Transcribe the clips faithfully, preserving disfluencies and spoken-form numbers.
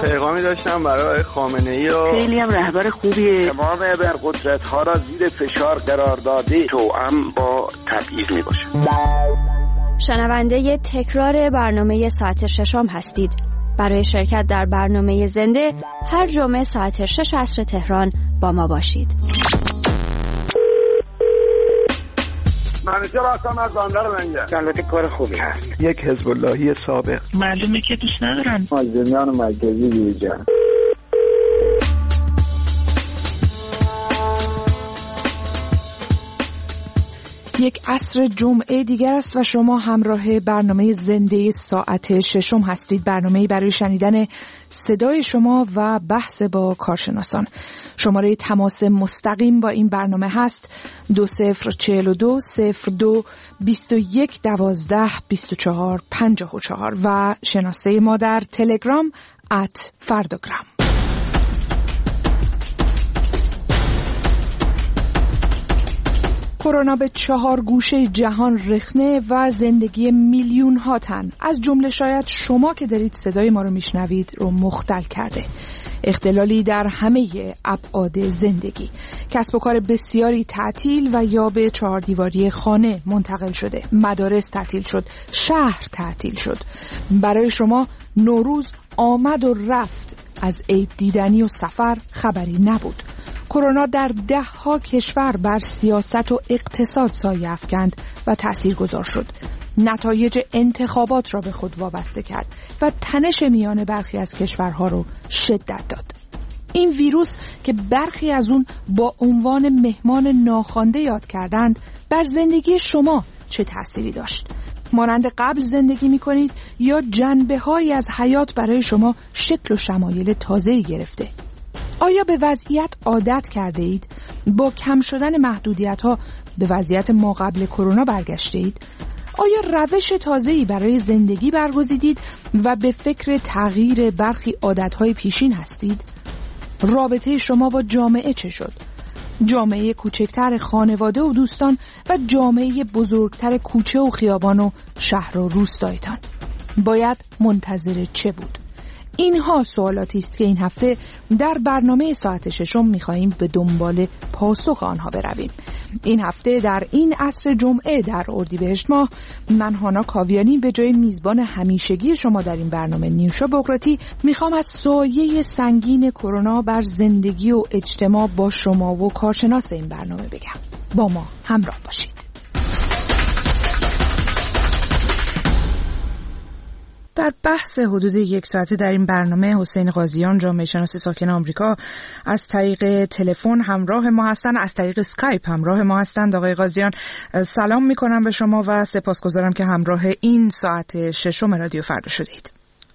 پیغامی داشتم برای خامنه‌ای و خیلی هم رهبر خوبیه. تمام ابرقدرت‌ها را زیر فشار قرار داده توأم با تبعیض میباشه. شنونده تکرار برنامه ساعت ششم هستید. برای شرکت در برنامه زنده هر جمعه ساعت شش عصر تهران با ما باشید. منیجر هستم از بندر منگه. البته کار خوبی هست. یک حزب اللهی سابق. معلومه که دوست ندارن مازنیان مرکزی بیرجان. یک عصر جمعه دیگر است و شما همراه برنامه زنده ساعت ششم هستید. برنامه‌ای برای شنیدن صدای شما و بحث با کارشناسان. شماره تماس مستقیم با این برنامه هست دو صفر چهل و دو صفر دو بیست و یک دوازده بیست و چهار پنجاه و چهار و شناسه ما در تلگرام ات فرداگرام. کرونا به چهار گوشه جهان رخنه و زندگی میلیون ها تن از جمله شاید شما که دارید صدای ما رو میشنوید رو مختل کرده. اختلالی در همه ابعاد زندگی، کسب و کار بسیاری تعطیل و یا به چهار دیواری خانه منتقل شده، مدارس تعطیل شد، شهر تعطیل شد. برای شما نوروز آمد و رفت، از عید دیدنی و سفر خبری نبود. کرونا در ده ها کشور بر سیاست و اقتصاد سایه افکند و تاثیرگذار شد. نتایج انتخابات را به خود وابسته کرد و تنش میان برخی از کشورها رو شدت داد. این ویروس که برخی از اون با عنوان مهمان ناخوانده یاد کردند، بر زندگی شما چه تأثیری داشت؟ مانند قبل زندگی می کنید یا جنبه هایی از حیات برای شما شکل و شمایل تازه‌ای گرفته؟ آیا به وضعیت عادت کرده اید؟ با کم شدن محدودیت ها به وضعیت ما قبل کرونا برگشته اید؟ آیا روش تازه‌ای برای زندگی برگزیدید و به فکر تغییر برخی عادت‌های پیشین هستید؟ رابطه شما با جامعه چه شد؟ جامعه کوچکتر خانواده و دوستان و جامعه بزرگتر کوچه و خیابان و شهر و روستایتان باید منتظر چه بود؟ اینها سوالاتی است که این هفته در برنامه ساعت ششم می‌خواهیم به دنبال پاسخ آنها برویم. این هفته در این عصر جمعه در اردیبهشت ماه، من هانا کاویانی به جای میزبان همیشگی شما در این برنامه نیوشا بغراتی میخوام از سایه سنگین کرونا بر زندگی و اجتماع با شما و کارشناس این برنامه بگم. با ما همراه باشید. در بحث حدود یک ساعته در این برنامه حسین قاضیان، جامعه شناس ساکن آمریکا، از طریق تلفن همراه ما هستند، از طریق اسکایپ همراه ما هستند. آقای قاضیان سلام میکنم به شما و سپاسگزارم که همراه این ساعت ششم رادیو فردا شدید.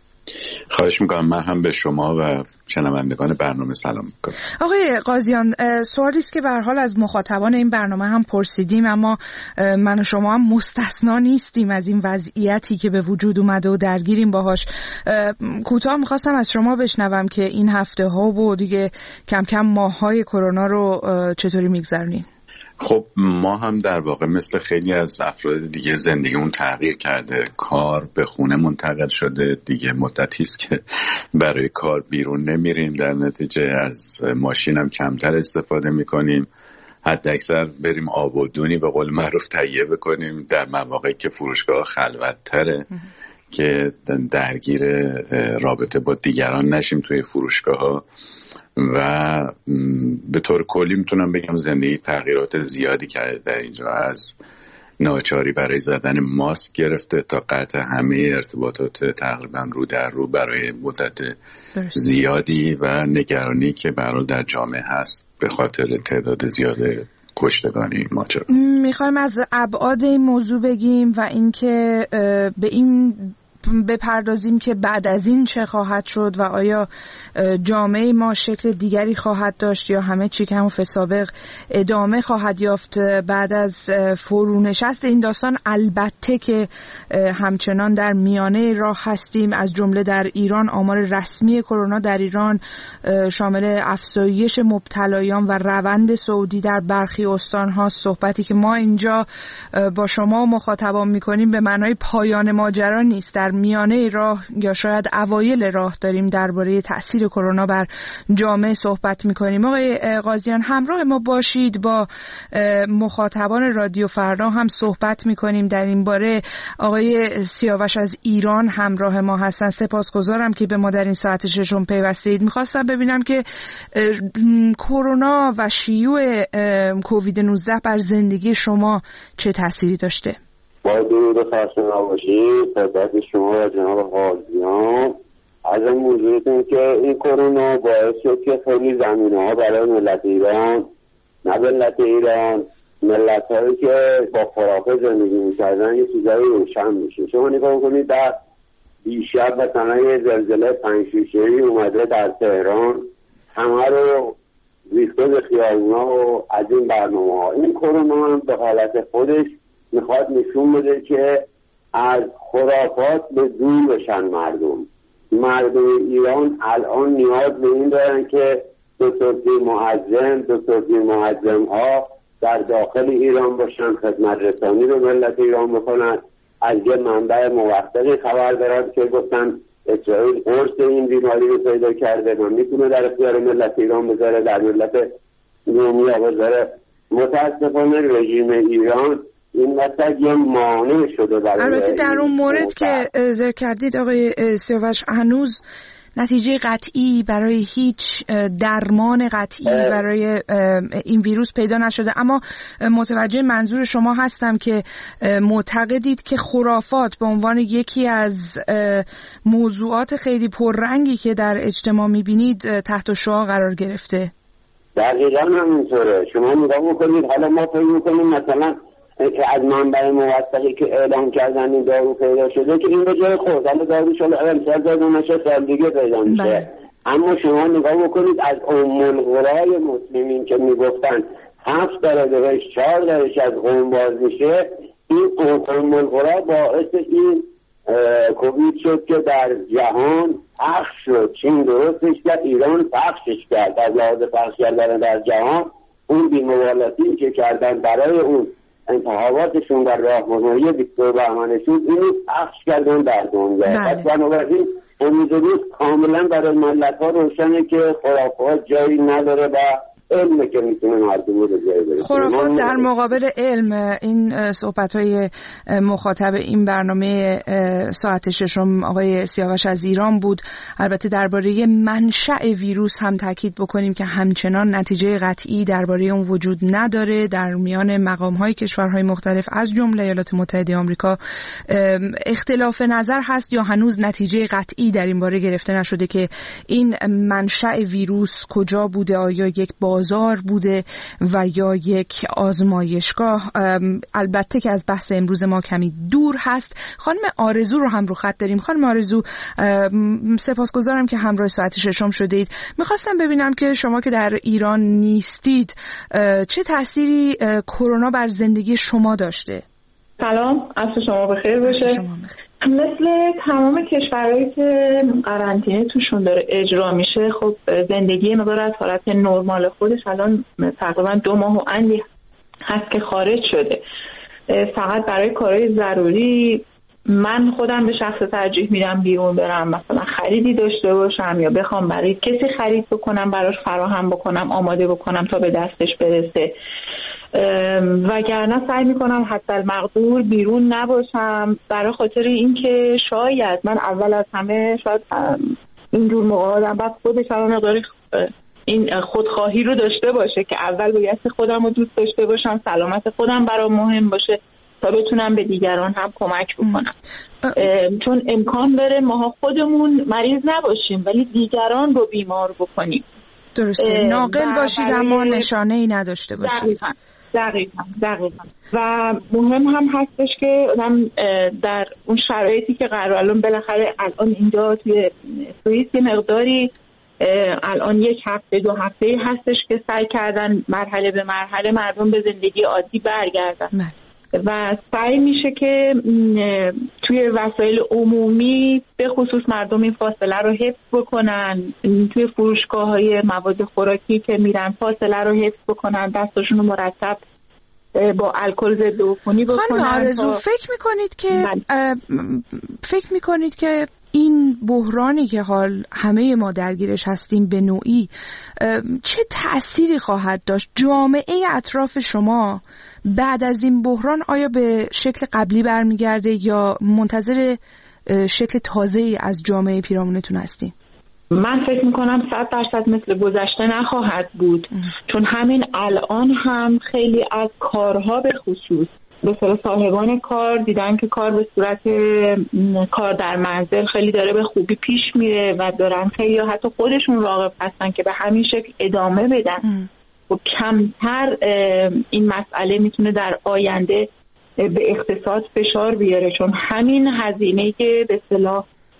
خواهش میکنم. من هم به شما و شنوندگان برنامه سلام میکنم. آقای قاضیان، سوالی است که به هر حال از مخاطبان این برنامه هم پرسیدیم، اما من و شما هم مستثنا نیستیم از این وضعیتی که به وجود اومده و درگیریم باهاش. کوتاه میخواستم از شما بشنوم که این هفته ها و دیگه کم کم ماه های کرونا رو چطوری میگذرونین؟ خب ما هم در واقع مثل خیلی از افراد دیگه زندگیمون تغییر کرده. کار به خونه منتقل شده دیگه، مدتی است که برای کار بیرون نمیریم، در نتیجه از ماشین هم کمتر استفاده میکنیم، حد اکثر بریم آب و دونی به قول معروف تهیه بکنیم در مواقعی که فروشگاه خلوت‌تره که درگیر رابطه با دیگران نشیم توی فروشگاه ها. و به طور کلی میتونم بگم زندگی تغییرات زیادی کرده در اینجا، از ناچاری برای زدن ماسک گرفته تا قطع همه ارتباطات تقریبا رو در رو برای مدت زیادی و نگرانی که برای در جامعه هست به خاطر تعداد زیاد کشتگانی ماجرا. میخوایم از ابعاد این موضوع بگیم و اینکه به این بپردازیم که بعد از این چه خواهد شد و آیا جامعه ما شکل دیگری خواهد داشت یا همه چی که همون سابق ادامه خواهد یافت بعد از فرونشست این داستان. البته که همچنان در میانه راه هستیم، از جمله در ایران آمار رسمی کرونا در ایران شامل افزایش مبتلایان و روند صعودی در برخی استان‌ها. صحبتی که ما اینجا با شما مخاطبان می‌کنیم به معنای پایان ماجرا نیست. در میانه راه یا شاید اوایل راه داریم درباره تأثیر کرونا بر جامعه صحبت میکنیم. آقای قاضیان همراه ما باشید، با مخاطبان رادیو فردا هم صحبت میکنیم در این باره. آقای سیاوش از ایران همراه ما هستن. سپاسگزارم که به ما در این ساعت ششم پیوستید. میخواستم ببینم که کرونا و شیوع کووید نوزده بر زندگی شما چه تأثیری داشته؟ با درود و خسته نباشید خدمت شما و جناب قاضیان. از این موضوعتون که این کرونا باعث شد که خیلی زمینه ها برای ملت ایران، نه ملت ایران، ملت هایی که با خرافه زندگی میکردن یه چیزایی روشن میشه. شما نگاه کنید در دیشب مثلا یه زلزله پنج شیشه‌ای اومده در تهران، همه رو ریخته به خیابونا و از این برنامه ها. این کرونا هم به حالت خودش میخواد نشون بده که از خرافات به دور بشن مردم. مردم ایران الان نیاز به این دارن که دو سلطه معظم دو سلطه معظم ها در داخل ایران باشن، خدمت رسانی رو ملت ایران بکنن. از یه منبع موثقی خبر دارن که گفتن اسرائیل قرص این بیماری رو پیدا کرده و میتونه در اختیار ملت ایران بذاره، در ملت دنیا بذاره. متاسفانه رژیم ایران این وسط یه مانع شده برای البته در اون مورد که ذکر کردید آقای سیاوش هنوز نتیجه قطعی برای هیچ درمان قطعی برای این ویروس پیدا نشده، اما متوجه منظور شما هستم که معتقدید که خرافات به عنوان یکی از موضوعات خیلی پررنگی که در اجتماع میبینید تحت شعاع قرار گرفته. دقیقا همینطوره. شما نگاه بکنید، حالا ما فکر میکنیم مثلا که از منبع موثقی که اعلام کردن این دارو پیدا شده که این به جای خود حالا دارو شده امسال دارو نشه سال دیگه پیدا میشه. اما شما نگاه بکنید از ام القرای مسلمین که میگفتن هفت درجه بهش چهار درجه از قوم باز میشه، این ام القرا باعث این کووید شد که در جهان پخش شد. چین درستش کرد، ایران پخشش کرد. از لحاظ پخش کردن در جهان اون بی‌مبالاتی که کردن برای اون انتخاباتشون در راهنمایی بیست بهمنشون اینو پخش کردن در دنیا. پس بنابراین امروز روز کاملا برای ملت ها روشنه که خرافات جایی نداره و علمه که میتونه مردم رو جایی بره. خرافات در مقابل علم. این صحبت های مخاطب این برنامه ساعت ششم آقای سیاوش از ایران بود. البته درباره منشأ ویروس هم تاکید بکنیم که همچنان نتیجه قطعی درباره اون وجود نداره. در میان مقام های کشورهای مختلف از جمله ایالات متحده آمریکا اختلاف نظر هست یا هنوز نتیجه قطعی در این باره گرفته نشده که این منشأ ویروس کجا بوده، آیا یک بازار بوده و یا یک آزمایشگاه. البته که از بحث امروز ما کمی دور هست. خانم آرزو رو هم رو خط داریم. خانم آرزو، سپاسگزارم که همراه ساعت ششم شدید. میخواستم ببینم که شما که در ایران نیستید چه تأثیری کرونا بر زندگی شما داشته؟ سلام، عصر شما بخیر باشه. مثل تمام کشورهایی که قرنطینه توشون داره اجرا میشه، خب زندگی مقدار از حالت نرمال خودش الان تقریبا دو ماه و اندی هست که خارج شده. فقط برای کارهای ضروری من خودم به شخص ترجیح میدم بیرون برم، مثلا خریدی داشته باشم یا بخوام برای کسی خرید بکنم، براش فراهم بکنم، آماده بکنم تا به دستش برسه. وگرنه سعی میکنم حتی المقدور بیرون نباشم، برای خاطر اینکه شاید من اول از همه شاید اینجور موقع آدم بعد خودش هم مقداری این خودخواهی رو داشته باشه که اول بایستی خودم رو دوست داشته باشم، سلامت خودم برام مهم باشه تا بتونم به دیگران هم کمک بکنم. چون امکان داره ماها خودمون مریض نباشیم ولی دیگران رو بیمار بکنیم. درسته، ناقل باشید اما نشانه ای نداشته باشید. دقیقا دقیقا دقیقا و مهم هم هستش که آدم در اون شرایطی که قرار الان بالاخره الان اینجا توی سوئیس یه مقداری الان یک هفته دو هفته هستش که سعی کردن مرحله به مرحله مردم به زندگی عادی برگردن و سعی میشه که توی وسایل عمومی به خصوص مردم این فاصله رو حفظ بکنن، توی فروشگاه های مواد خوراکی که میرن فاصله رو حفظ بکنن، دستاشون رو مرتب با الکل ضد عفونی بکنن. خانم آرزو فکر میکنید که فکر میکنید که این بحرانی که حال همه ما درگیرش هستیم به نوعی چه تأثیری خواهد داشت؟ جامعه اطراف شما بعد از این بحران آیا به شکل قبلی برمیگرده یا منتظر شکل تازه‌ای از جامعه پیرامونتون هستین؟ من فکر میکنم صد درصد مثل گذشته نخواهد بود ام. چون همین الان هم خیلی از کارها به خصوص به اصطلاح صاحبان کار دیدن که کار به صورت کار در منزل خیلی داره به خوبی پیش میره و دارن خیلی حتی خودشون راغب هستن که به همین شکل ادامه بدن و کمتر این مسئله میتونه در آینده به اقتصاد فشار بیاره، چون همین هزینه که به اصطلاح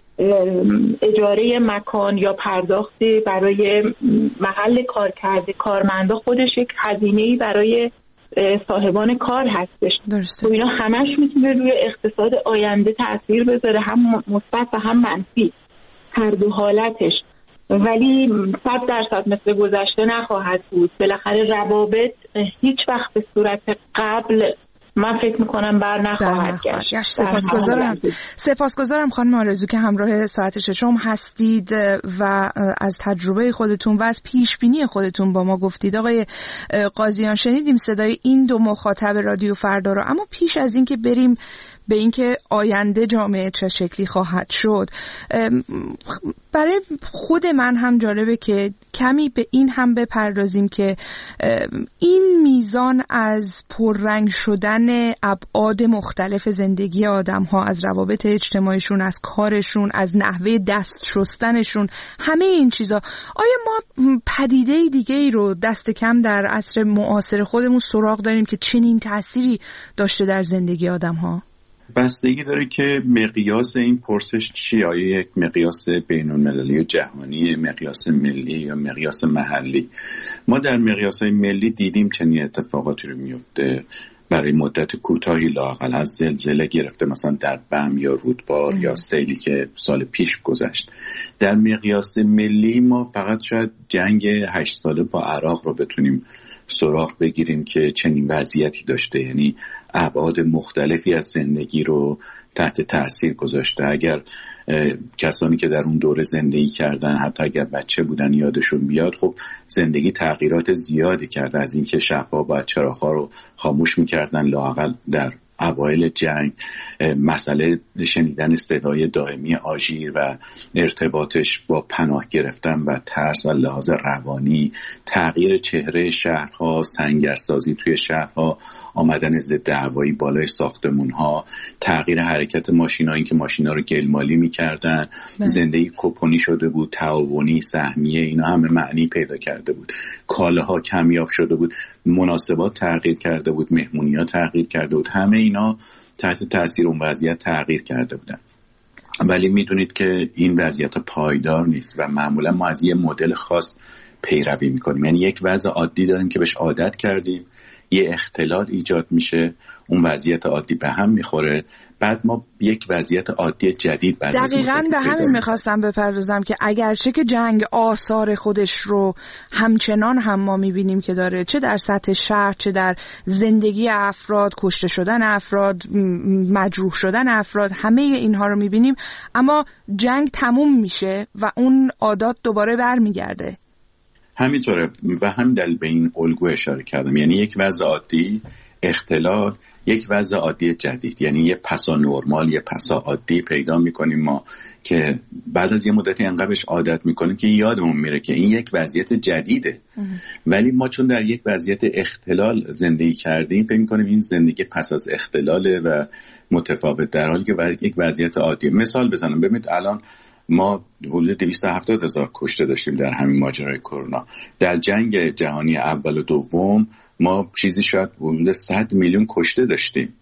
اجاره مکان یا پرداخت برای محل کار کرده کارمندا خودش یک هزینه‌ای برای صاحبان کار هستش. درسته. و اینا همش میتونه روی اقتصاد آینده تأثیر بذاره، هم مثبت و هم منفی، هر دو حالتش. ولی صد درصد مثل گذشته نخواهد بود. بالاخره روابط هیچ وقت به صورت قبل من فکر میکنم بر نخواهد گشت. سپاسگزارم سپاسگزارم خانم آرزو که همراه ساعت ششم هستید و از تجربه خودتون و از پیش بینی خودتون با ما گفتید. آقای قاضیان شنیدیم صدای این دو مخاطب رادیو فردا رو، اما پیش از این که بریم به اینکه آینده جامعه چه شکلی خواهد شد، برای خود من هم جالبه که کمی به این هم بپردازیم که این میزان از پررنگ شدن ابعاد مختلف زندگی آدم ها، از روابط اجتماعیشون، از کارشون، از نحوه دست شستنشون، همه این چیزا، آیا ما پدیده دیگه ای رو دست کم در عصر معاصر خودمون سراغ داریم که چنین تأثیری داشته در زندگی آدم ها؟ بستگی داره که مقیاس این پرسش چیه، آیا یک مقیاس بین‌المللی و جهانی، مقیاس ملی یا مقیاس محلی. ما در مقیاس‌های ملی دیدیم چنین اتفاقاتی رو میفته برای مدت کوتاهی، لااقل از زلزله گرفته مثلا در بم یا رودبار ام. یا سیلی که سال پیش گذشت. در مقیاس ملی ما فقط شاید جنگ هشت ساله با عراق رو بتونیم سراغ بگیریم که چنین وضعیتی داشته، یعنی ابعاد مختلفی از زندگی رو تحت تاثیر گذاشته. اگر کسانی که در اون دوره زندگی کردن حتی اگر بچه بودن یادشون بیاد، خب زندگی تغییرات زیادی کرده، از اینکه شب‌ها باید چراغ‌ها رو خاموش می‌کردن لااقل در اوایل جنگ، مسئله شنیدن صدای دائمی آژیر و ارتباطش با پناه گرفتن و ترس و لحاظ روانی، تغییر چهره شهرها، سنگرسازی توی شهرها، آمدن ضد هوایی بالای ساختمون‌ها، تغییر حرکت ماشین‌ها، این که ماشینا رو گلمالی می‌کردن، زندگی کوپنی شده بود، تعاونی، سهمیه، اینا همه معنی پیدا کرده بود. کالاها کمیاب شده بود، مناسبات تغییر کرده بود، مهمونی‌ها تغییر کرده بود، همه اینا تحت تاثیر اون وضعیت تغییر کرده بودن. ولی میدونید که این وضعیت پایدار نیست و معمولا ما از یه مدل خاص پیروی میکنیم. یعنی یک وضع عادی داریم که بهش عادت کردیم، یه اختلال ایجاد میشه، اون وضعیت عادی به هم میخوره، بعد ما یک وضعیت عادی جدید بعد دقیقاً به همین میخواستم بپردازم که اگرچه که جنگ آثار خودش رو همچنان هم ما میبینیم که داره، چه در سطح شهر، چه در زندگی افراد، کشته شدن افراد، مجروح شدن افراد، همه اینها رو میبینیم، اما جنگ تموم میشه و اون عادات دوباره برمیگرده. همینطوره و هم دل به این الگو اشاره کردم، یعنی یک وضع عادی، اختلال، یک وضع عادی جدید، یعنی یه پسا نرمال، یه پسا عادی پیدا میکنیم ما که بعد از یه مدتی انقدرش عادت میکنیم که یادمون میره که این یک وضعیت جدیده. ولی ما چون در یک وضعیت اختلال زندگی کردیم فکر میکنیم این زندگی پس از اختلاله و متفاوت، در حالی که یک وضعیت عادیه. مثال بزنم، ببینید الان ما حدود دویست و هفتاد هزار کشته داشتیم در همین ماجرای کرونا. در جنگ جهانی اول و دوم ما چیزی شاید حدود صد میلیون کشته داشتیم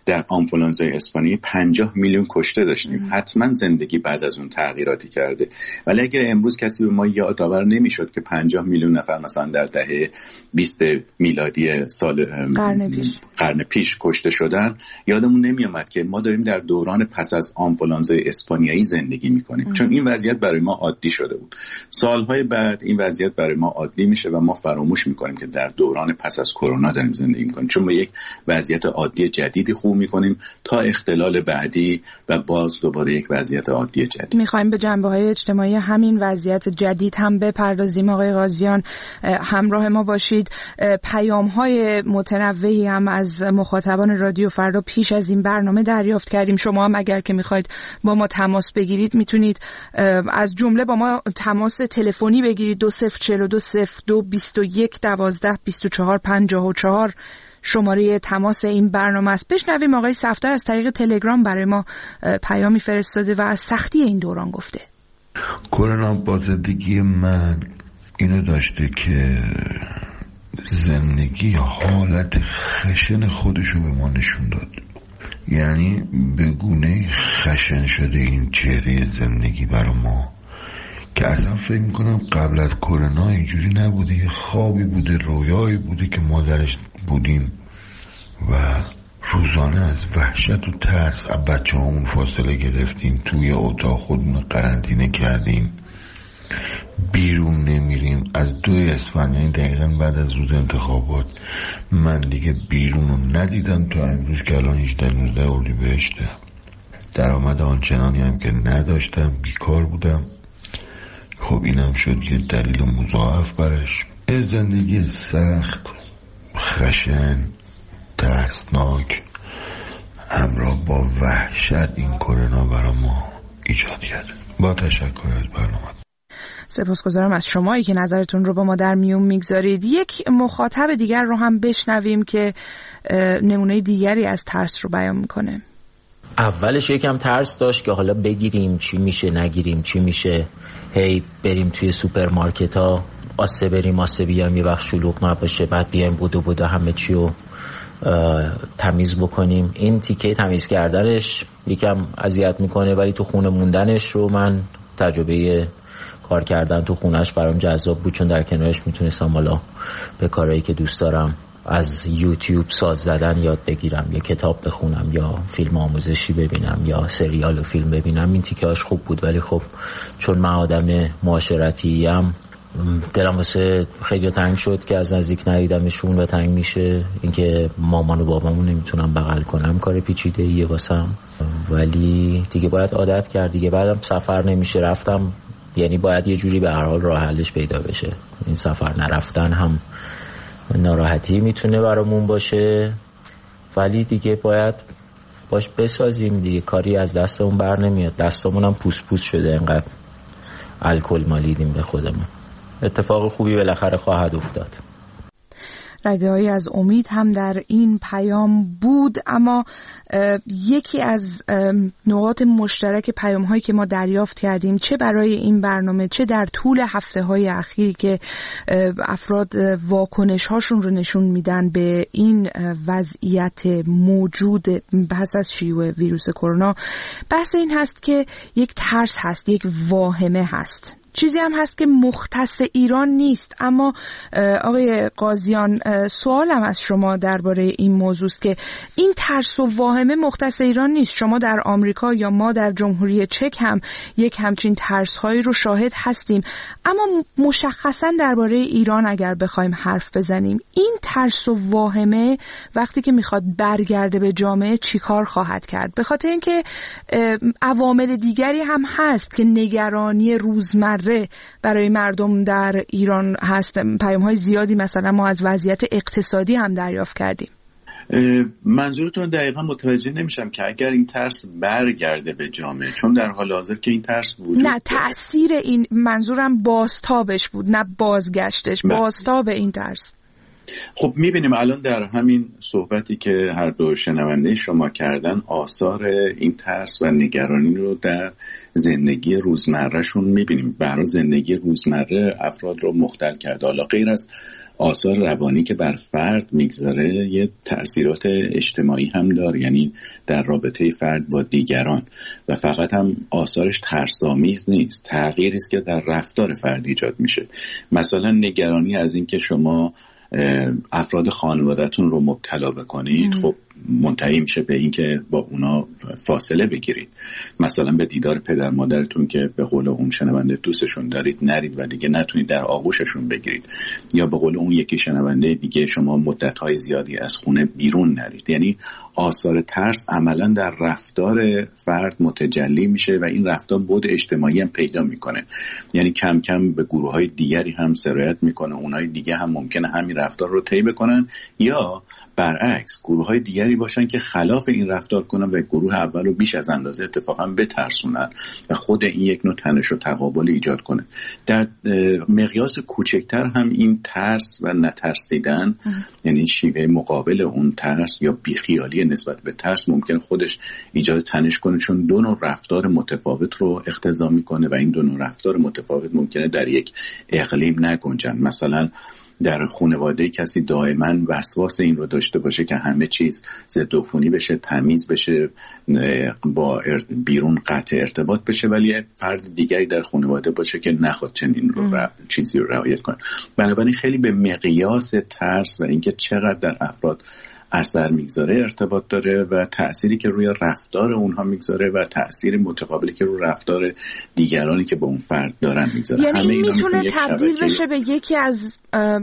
در آنفولانزای اسپانیایی پنجاه میلیون کشته داشتیم. ام. حتما زندگی بعد از اون تغییراتی کرده، ولی اگر امروز کسی به ما یادآور نمیشد که پنجاه میلیون نفر مثلا در دهه بیست میلادی سال قرن پیش قرن پیش کشته شدن، یادمون نمیومد که ما داریم در دوران پس از آنفولانزای اسپانیایی زندگی میکنیم. ام. چون این وضعیت برای ما عادی شده بود. سالهای بعد این وضعیت برای ما عادی میشه و ما فراموش میکنیم که در دوران پس از کرونا داریم زندگی میکنیم، چون به یک وضعیت عادی جدیدی خوب میکنیم تا اختلال بعدی و باز دوباره یک وضعیت عادی جدید. میخوایم به جنبه‌های اجتماعی همین وضعیت جدید هم بپردازیم. آقای قاضیان همراه ما باشید. پیام‌های متنوعی هم از مخاطبان رادیو فردا پیش از این برنامه دریافت کردیم. شما هم اگر که میخواید با ما تماس بگیرید میتونید از جمله با ما تماس تلفنی بگیرید. دو صفر چهل و دو صفر دو بیست و یک دوازده بیست و چهار پنجاه و چهار شماره تماس این برنامه است. بشنویم آقای صفدر از طریق تلگرام برای ما پیامی فرستاده و از سختی این دوران گفته. کرونا با زندگی من اینو داشته که زندگی حالت خشن خودشو به ما نشون داد. یعنی به گونه خشن شده این چهره زندگی برای ما که اصلا فکر میکنم قبل از کرونا اینجوری نبوده. یه خوابی بوده، رویایی بوده که ما درش بودیم و روزانه از وحشت و ترس از بچه همون فاصله گرفتیم، توی اتاق خودمون قرنطینه کردیم، بیرون نمیریم. از دو اسفند، یعنی دقیقا بعد از روز انتخابات، من دیگه بیرون رو ندیدم تا امروز که الان هجده نوزده اردیبهشته. درآمد آنچنانی هم که نداشتم، بیکار بودم. خب اینم شد یه دلیل مضاعف برش. زندگی سخت، خشن، ترسناک همراه با وحشت این کرونا برای ما ایجاد کرد. با تشکر از برنامه. سپاسگزارم از شمایی که نظرتون رو با ما در میون میگذارید. یک مخاطب دیگر رو هم بشنویم که نمونه دیگری از ترس رو بیان میکنه. اولش یکم ترس داشت که حالا بگیریم چی میشه، نگیریم چی میشه، هی بریم توی سوپرمارکت ها آسه بریم آسه بیام، یه وقت شلوغ نباشه، بعد بیایم بودو بودو همه چی رو تمیز بکنیم. این تیکه تمیز کردنش یکم اذیت میکنه، ولی تو خونه موندنش رو من تجربه کار کردن تو خونهش برام جذاب بود، چون در کنارش میتونستم حالا به کارهایی که دوست دارم از یوتیوب ساز زدن یاد بگیرم، یا کتاب بخونم، یا فیلم آموزشی ببینم، یا سریال و فیلم ببینم. این تیکه‌اش خوب بود، ولی خب چون من آدم معاشرتی‌ام دلم واسه خیلی تنگ شد که از نزدیک ندیدمشون و تنگ میشه. اینکه مامان و بابامو نمیتونم بغل کنم کار پیچیده ایه واسم، ولی دیگه باید عادت کرد دیگه. بعدم سفر نمیشه رفتم، یعنی باید یه جوری به هر حال راه حلش پیدا بشه. این سفر نرفتن هم ناراحتی میتونه برامون باشه، ولی دیگه باید باش بسازیم دیگه. کاری از دستمون بر نمیاد، دستمون هم پوس پوس شده، انقدر الکل مالیدیم به خودمون. اتفاق خوبی بالاخره خواهد افتاد. رگه‌هایی از امید هم در این پیام بود، اما یکی از نقاط مشترک پیام‌هایی که ما دریافت کردیم، چه برای این برنامه چه در طول هفته‌های اخیر که افراد واکنش‌هاشون رو نشون میدن به این وضعیت موجود پس از شیوع ویروس کرونا، بحث این هست که یک ترس هست، یک واهمه هست. چیزی هم هست که مختص ایران نیست. اما آقای قاضیان، سوالم از شما درباره این موضوع است که این ترس و واهمه مختص ایران نیست. شما در آمریکا یا ما در جمهوری چک هم یک همچین ترس‌هایی رو شاهد هستیم، اما مشخصا درباره ایران اگر بخوایم حرف بزنیم، این ترس و واهمه وقتی که میخواد برگرده به جامعه چیکار خواهد کرد؟ به خاطر اینکه عوامل دیگری هم هست که نگرانی روزمره برای مردم در ایران هست. پیام‌های زیادی مثلا ما از وضعیت اقتصادی هم دریافت کردیم. منظورتون دقیقا متوجه نمیشم که اگر این ترس برگرده به جامعه، چون در حال حاضر که این ترس وجود نه، تأثیر این، منظورم بازتابش بود، نه بازگشتش، بازتاب این ترس. خب میبینیم الان در همین صحبتی که هر دو شنونده شما کردن آثار این ترس و نگرانی رو در زندگی روزمرهشون میبینیم. برای زندگی روزمره افراد رو مختل کرده. حالا غیر از آثار روانی که بر فرد میگذاره یه تأثیرات اجتماعی هم داره، یعنی در رابطه فرد با دیگران، و فقط هم آثارش ترس‌آمیز نیست، تغییری است که در رفتار فرد ایجاد میشه. مثلا نگرانی از این که شما افراد خانواده‌تون رو مبتلا بکنید، خب منتهی میشه به این که با اونا فاصله بگیرید. مثلا به دیدار پدر مادرتون که به قول اون شنونده دوستشون دارید نرید و دیگه نتونید در آغوششون بگیرید، یا به قول اون یکی شنونده دیگه شما مدت‌های زیادی از خونه بیرون نرید. یعنی آثار ترس عملا در رفتار فرد متجلی میشه و این رفتار بود اجتماعی هم پیدا میکنه، یعنی کم کم به گروه‌های دیگری هم سرایت میکنه، اونهای دیگه هم ممکنه همین رفتار رو طی بکنن، یا برعکس گروه‌های دیگری باشن که خلاف این رفتار کنن و گروه اول رو بیش از اندازه اتفاقا بترسونن و خود این یک نوع تنش و تقابل ایجاد کنه. در مقیاس کوچکتر هم این ترس و نترسیدن، یعنی شیوه مقابل اون ترس یا بیخیالی نسبت به ترس، ممکن خودش ایجاد تنش کنه، چون دو نوع رفتار متفاوت رو اقتضا میکنه و این دو نوع رفتار متفاوت ممکنه در یک اقلیم نگنجن. مثلا در خانواده کسی دائما وسواس این رو داشته باشه که همه چیز ضد عفونی بشه، تمیز بشه، با بیرون قطع ارتباط بشه، ولی فرد دیگری در خانواده باشه که نخواد چنین رو را چیزی رو رعایت کنه. بنابراین خیلی به مقیاس ترس و اینکه چقدر در افراد اثر میگذاره ارتباط داره و تأثیری که روی رفتار اونها میگذاره و تأثیر متقابلی که روی رفتار دیگرانی که با اون فرد دارن میگذاره. یعنی این میتونه تبدیل بشه به یکی از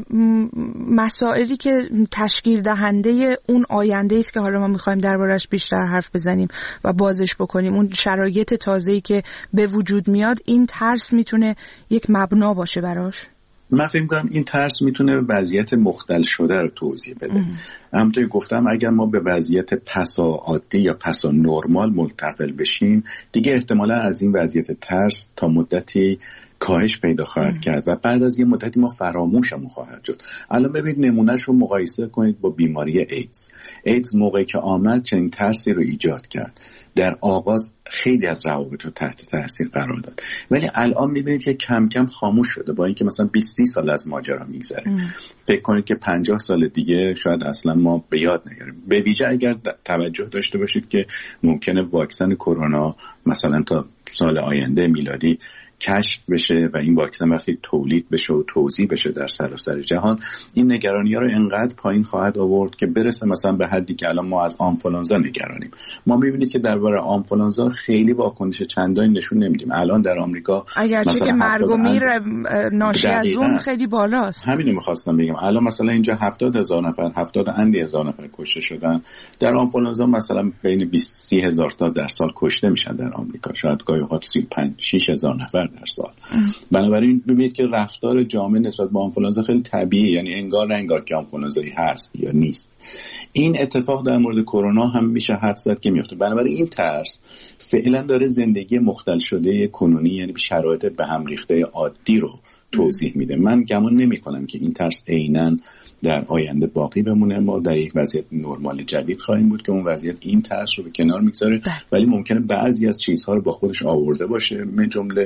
مسائلی که تشکیل دهنده اون آینده است که حالا ما میخوایم دربارش بیشتر حرف بزنیم و بازش بکنیم. اون شرایط تازه‌ای که به وجود میاد، این ترس میتونه یک مبنا باشه براش. من فکر می‌کنم این ترس میتونه وضعیت مختل شده رو توضیح بده. همونطور که گفتم اگر ما به وضعیت پسا عادی یا پسا نرمال منتقل بشیم، دیگه احتمالا از این وضعیت ترس تا مدتی کاهش پیدا خواهد کرد و بعد از یه مدتی ما فراموشمون خواهد شد. الان ببینید نمونهش رو مقایسه کنید با بیماری ایدز. ایدز موقعی که آمد چنین ترسی رو ایجاد کرد. در آغاز خیلی از روابط رو تحت تاثیر قرار داد، ولی الان میبینید که کم کم خاموش شده، با اینکه مثلا بیست سال از ماجرا میگذره. فکر کنید که پنجاه سال دیگه شاید اصلا ما به یاد نیاریم، به ویژه اگر توجه داشته باشید که ممکنه واکسن کرونا مثلا تا سال آینده میلادی کشف بشه و این واکسن وقتی تولید بشه و توزیع بشه در سراسر جهان، این نگرانی‌ها رو انقدر پایین خواهد آورد که برسه مثلا به حدی که الان ما از آنفولانزا نگرانیم. ما می‌بینید که درباره آنفولانزا خیلی واکنش چندانی نشون نمیدیم. الان در آمریکا اگرچه که مرگ و میر ناشی از اون خیلی بالاست. همین می‌خواستم بگم. الان مثلا اینجا هفتاد هزار نفر، هفتاد اندی هزار نفر کشته شدن. در آنفولانزا مثلا بین بیست تا سی هزار تا در سال کشته میشن در آمریکا. شاید گاهی اوقات سی و پنج شش هزار نفر در سال. بنابراین ببینید که رفتار جامعه نسبت به آنفولانزا خیلی طبیعیه، یعنی انگار نه انگار که آنفولانزایی هست یا نیست. این اتفاق در مورد کرونا هم میشه حدس زد که میفته. بنابراین این ترس فعلا داره زندگی مختل شده کنونی، یعنی شرایط به هم ریخته عادی رو توضیح میده. من گمان نمی کنم که این ترس عیناً در آینده باقی بمونه. ما در یک وضعیت نرمال جدید خواهیم بود که اون وضعیت این ترس رو به کنار میگذاره، ولی ممکنه بعضی از چیزها رو با خودش آورده باشه، من جمله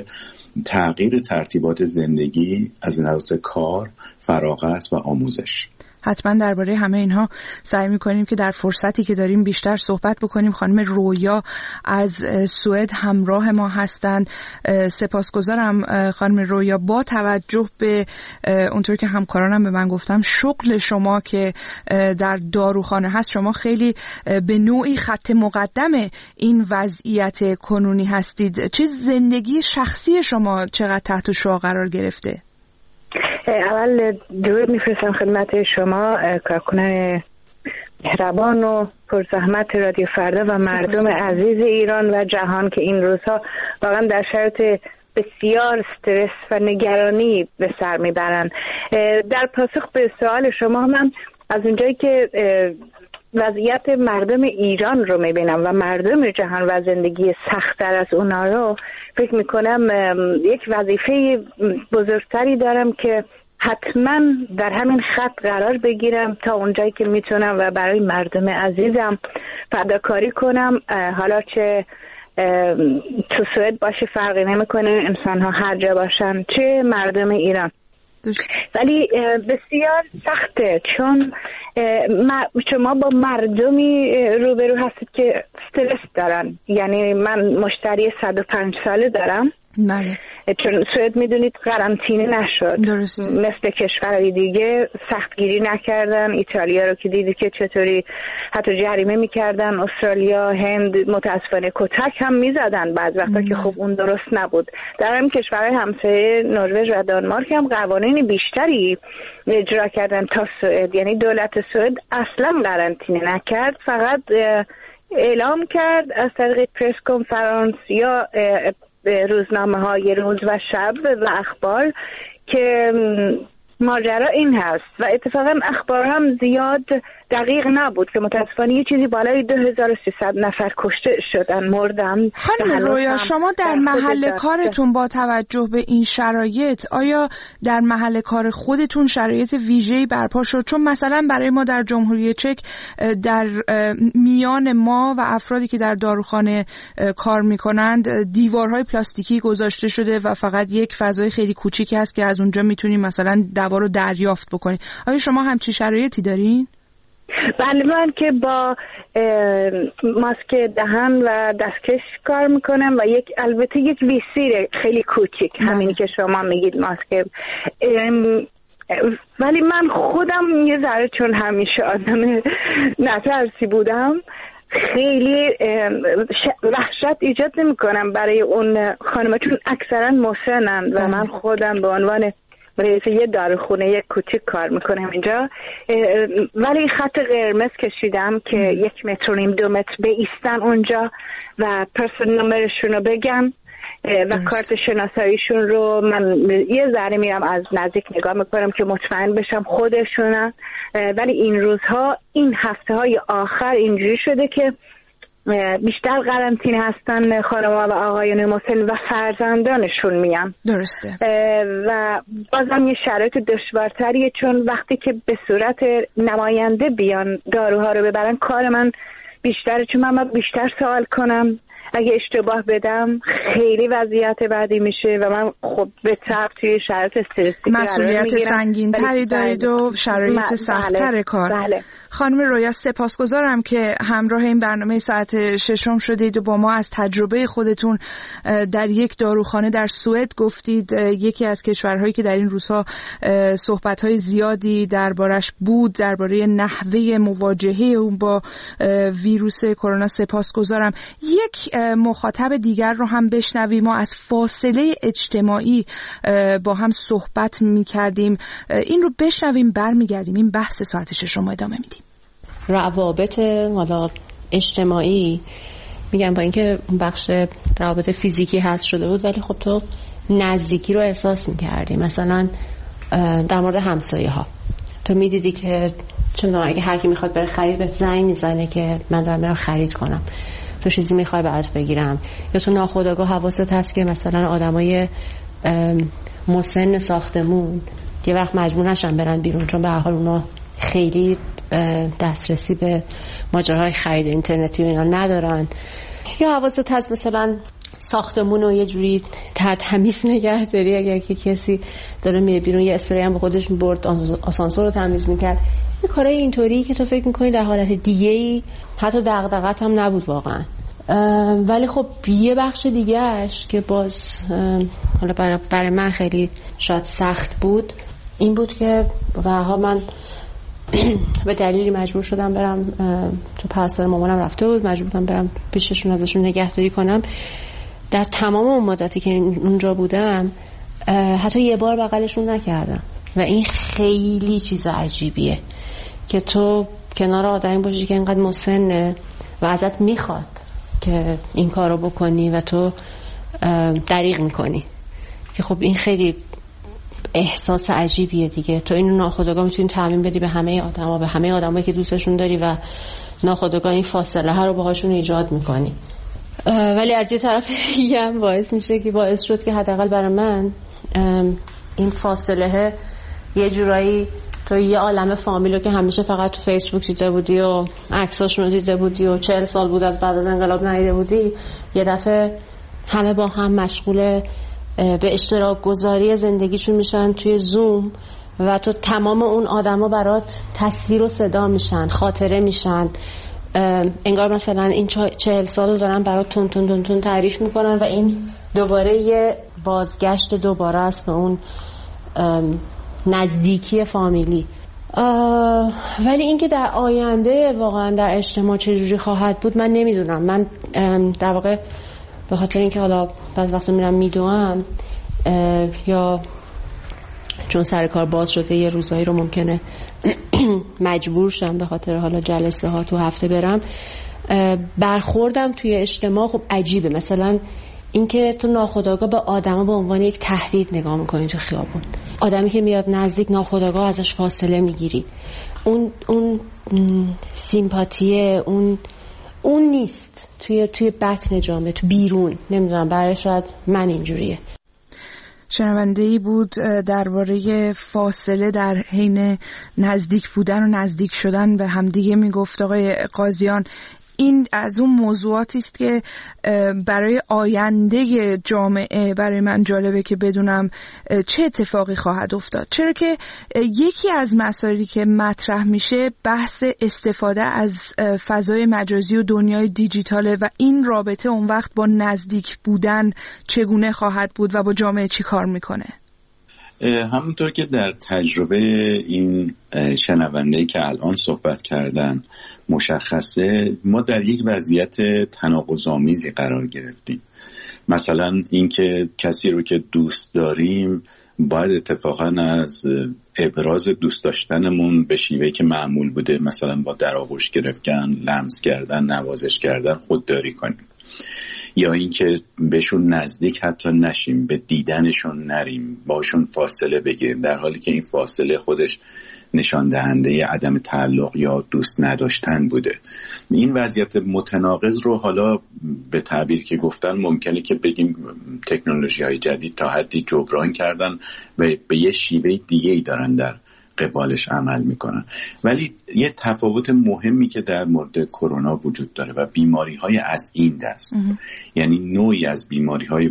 تغییر ترتیبات زندگی از نظر کار، فراغت و آموزش. حتما درباره همه اینها سعی می‌کنیم که در فرصتی که داریم بیشتر صحبت بکنیم. خانم رویا از سوئد همراه ما هستند. سپاسگزارم خانم رویا. با توجه به اونطور که همکارانم به من گفتم شغل شما که در داروخانه هست، شما خیلی به نوعی خط مقدم این وضعیت کنونی هستید. چه زندگی شخصی شما چقدر تحت شعاع قرار گرفته؟ اول درود میفرستم خدمت شما کارکنان مهربان و پرزحمت رادیو فردا و مردم عزیز ایران و جهان که این روزها واقعا در شرایط بسیار استرس و نگرانی به سر میبرن. در پاسخ به سوال شما، من از اونجایی که وضعیت مردم ایران رو میبینم و مردم جهان و زندگی سخت‌تر از اونا رو، فکر میکنم یک وظیفه بزرگتری دارم که حتما در همین خط قرار بگیرم تا اونجایی که میتونم و برای مردم عزیزم فداکاری کنم. حالا چه تو سوئد باشه فرقی نمیکنه، انسان ها هر جا باشن، چه مردم ایران. ولی بسیار سخته چون شما با مردمی روبرو هستید که استرس دارن. یعنی من مشتری صد و پنج ساله دارم. بله. چون سوئد میدونید قرنطینه نشد. درسته. مثل کشورهای دیگه سختگیری نکردن. ایتالیا رو که دیدی که چطوری حتی جریمه میکردن، استرالیا، هند متاسفانه کتک هم میزدن بعض وقتا که خب اون درست نبود. در همین کشورهای همسایه نروژ و دانمارک هم قوانین بیشتری اجرا کردن تا سوئد. یعنی دولت سوئد اصلا قرنطینه نکرد، فقط اعلام کرد از طریق پرس کنفرانس یا روزنامه های روز و شب و اخبار که ماجرا این هست و اتفاقا اخبار هم زیاد دقیق نبود که متاسفانه یه چیزی بالای دو هزار و سیصد نفر کشته شدن، مردن. خانم رویا، شما در محل کارتون با توجه به این شرایط آیا در محل کار خودتون شرایط ویژه‌ای برپا شد؟ چون مثلا برای ما در جمهوری چک در میان ما و افرادی که در داروخانه کار میکنند دیوارهای پلاستیکی گذاشته شده و فقط یک فضای خیلی کوچیکی هست که از اونجا میتونیم مثلا دوا رو دریافت بکنیم. آیا شما همچین شرایطی دارین؟ بله، من که با ماسک دهن و دستکش کار میکنم و یک البته یک ویسیر خیلی کوچیک، همینی که شما میگید ماسک. ولی من خودم یه ذره چون همیشه آدم نترسی بودم خیلی وحشت ایجاد نمی کنم برای اون خانم‌ها چون اکثرا مسنن و من خودم به عنوان رئیس یه داروخونه یک کوچیک کار میکنم اینجا، ولی خط قرمز کشیدم که یک متر و نیم دو متر بایستن اونجا و پرسن نمبرشون رو بگن و کارت شناساییشون رو من یه ذره میرم از نزدیک نگاه میکنم که مطمئن بشم خودشونن. ولی این روزها، این هفته های آخر اینجوری شده که بیشتر قرنطینه هستن خانم‌ها و آقایان مسن و فرزندانشون میان. درسته. و بازم یه شرایط دشوارتریه چون وقتی که به صورت نماینده بیان داروها رو ببرن کار من بیشتره چون من بیشتر سوال کنم. اگه اشتباه بدم خیلی وضعیت بعدی میشه و من خب به طب توی شرایط استرسی مسئولیت سنگین تری دارید و شرایط سخت‌تر کار. بله. خانم رویا، سپاسگزارم که همراه این برنامه ساعت ششم شدید و با ما از تجربه خودتون در یک داروخانه در سوئد گفتید. یکی از کشورهایی که در این روزها صحبت‌های زیادی دربارش بود درباره نحوه مواجهه اون با ویروس کرونا. سپاسگزارم. یک مخاطب دیگر رو هم بشنویم. ما از فاصله اجتماعی با هم صحبت می‌کردیم، این رو بشنویم برمیگردیم این بحث ساعت ششم ادامه میدیم. روابط مالا اجتماعی میگم با اینکه بخش روابط فیزیکی هست شده بود ولی خب تو نزدیکی رو احساس میکردی. مثلا در مورد همسایه ها تو میدیدی که چون اگه هر کی میخواد بره خرید به زنگ میزنه که من دارم میرم خرید کنم، تو چیزی میخوای برات بگیرم، یا تو ناخودآگاه حواست هست که مثلا آدمای مسن ساختمون یه وقت مجبور نشن برن بیرون چون به هر حال اونا خیلی دسترسی به ماجراهای خرید اینترنتی و اینا ندارن، یا حواست هست مثلا ساختمون رو یه جوری تمیز نگه داری. اگر که کسی داره میره بیرون یه اسپری هم به خودش میبرد آسانسور رو تمیز میکرد. یه کارهای اینطوری که تو فکر میکنی در حالت دیگه‌ای حتی دغدغه‌ت هم نبود واقعا. ولی خب یه بخش دیگهش که باز حالا برای, برای من خیلی شاید سخت بود این بود که واقعا من به دلیلی مجبور شدم برم تو پرستار مامانم رفته بود، مجبور بودم برم پیششون ازشون نگهداری کنم. در تمام اون مدتی که اونجا بودم حتی یه بار بغلشون نکردم و این خیلی چیز عجیبیه که تو کنار آدمی باشی که اینقدر مسنه و ازت میخواد که این کارو بکنی و تو دریغ میکنی که خب این خیلی احساس عجیبیه دیگه. تو اینو ناخودآگاه میتونی تعمیم بدی به همه آدما، به همه آدمایی که دوستشون داری و ناخودآگاه این فاصله ها رو باهاشون ایجاد میکنی. ولی از یه طرف دیگه هم باعث میشه که باعث شد که حداقل برای من این فاصله یه جورایی تو یه عالمه فامیلو که همیشه فقط تو فیسبوک دیده بودی و عکساشون رو دیده بودی و چهل سال بود از بعد از انقلاب ندیده بودی، یه دفعه همه با هم مشغول به اشتراک گذاری زندگیشون میشن توی زوم و تو تمام اون آدما برات تصویر و صدا میشن، خاطره میشن، انگار مثلا این چهل سال رو دارن برات تون تون تون تون تعریف میکنن و این دوباره یه بازگشت دوباره است به اون نزدیکی فامیلی. ولی اینکه در آینده واقعا در اجتماع چجوری خواهد بود من نمیدونم. من در واقع به خاطر اینکه حالا بعض وقتا میرم میدوام یا چون سر کار باز شده یه روزایی رو ممکنه مجبور شم به خاطر حالا جلسه ها تو هفته برم، برخوردم توی اجتماع خب عجیبه. مثلا اینکه تو ناخودآگاه به آدما به عنوان یک تهدید نگاه میکنی تو خیابون، آدمی که میاد نزدیک ناخودآگاه ازش فاصله میگیری، اون اون سیمپاتیه اون اون نیست توی توی بطن جامعه، تو بیرون. نمیدونم برای شاید من اینجوریه. شنونده‌ای بود درباره فاصله در حین نزدیک بودن و نزدیک شدن به همدیگه میگفت آقای قاضیان. این از اون موضوعاتی است که برای آینده جامعه برای من جالبه که بدونم چه اتفاقی خواهد افتاد، چرا که یکی از مسائلی که مطرح میشه بحث استفاده از فضای مجازی و دنیای دیجیتاله و این رابطه اون وقت با نزدیک بودن چگونه خواهد بود و با جامعه چی کار میکنه. همونطور که در تجربه این شنونده‌ای که الان صحبت کردن مشخصه، ما در یک وضعیت تناقض‌آمیزی قرار گرفتیم. مثلا اینکه کسی رو که دوست داریم باید اتفاقا از ابراز دوست داشتنمون به شیوهی که معمول بوده، مثلا با در آغوش گرفتن، لمس کردن، نوازش کردن خودداری کنیم، یا اینکه بهشون نزدیک حتی نشیم، به دیدنشون نریم، باشون فاصله بگیریم، در حالی که این فاصله خودش نشان دهنده عدم تعلق یا دوست نداشتن بوده. این وضعیت متناقض رو حالا به تعبیر که گفتن ممکنه که بگیم تکنولوژی‌های جدید تا حدی جبران کردن و به یه شیوه دیگه‌ای دارن در قبالش عمل میکنن. ولی یه تفاوت مهمی که در مورد کرونا وجود داره و بیماری‌های از این دست، یعنی نوعی از بیماری‌های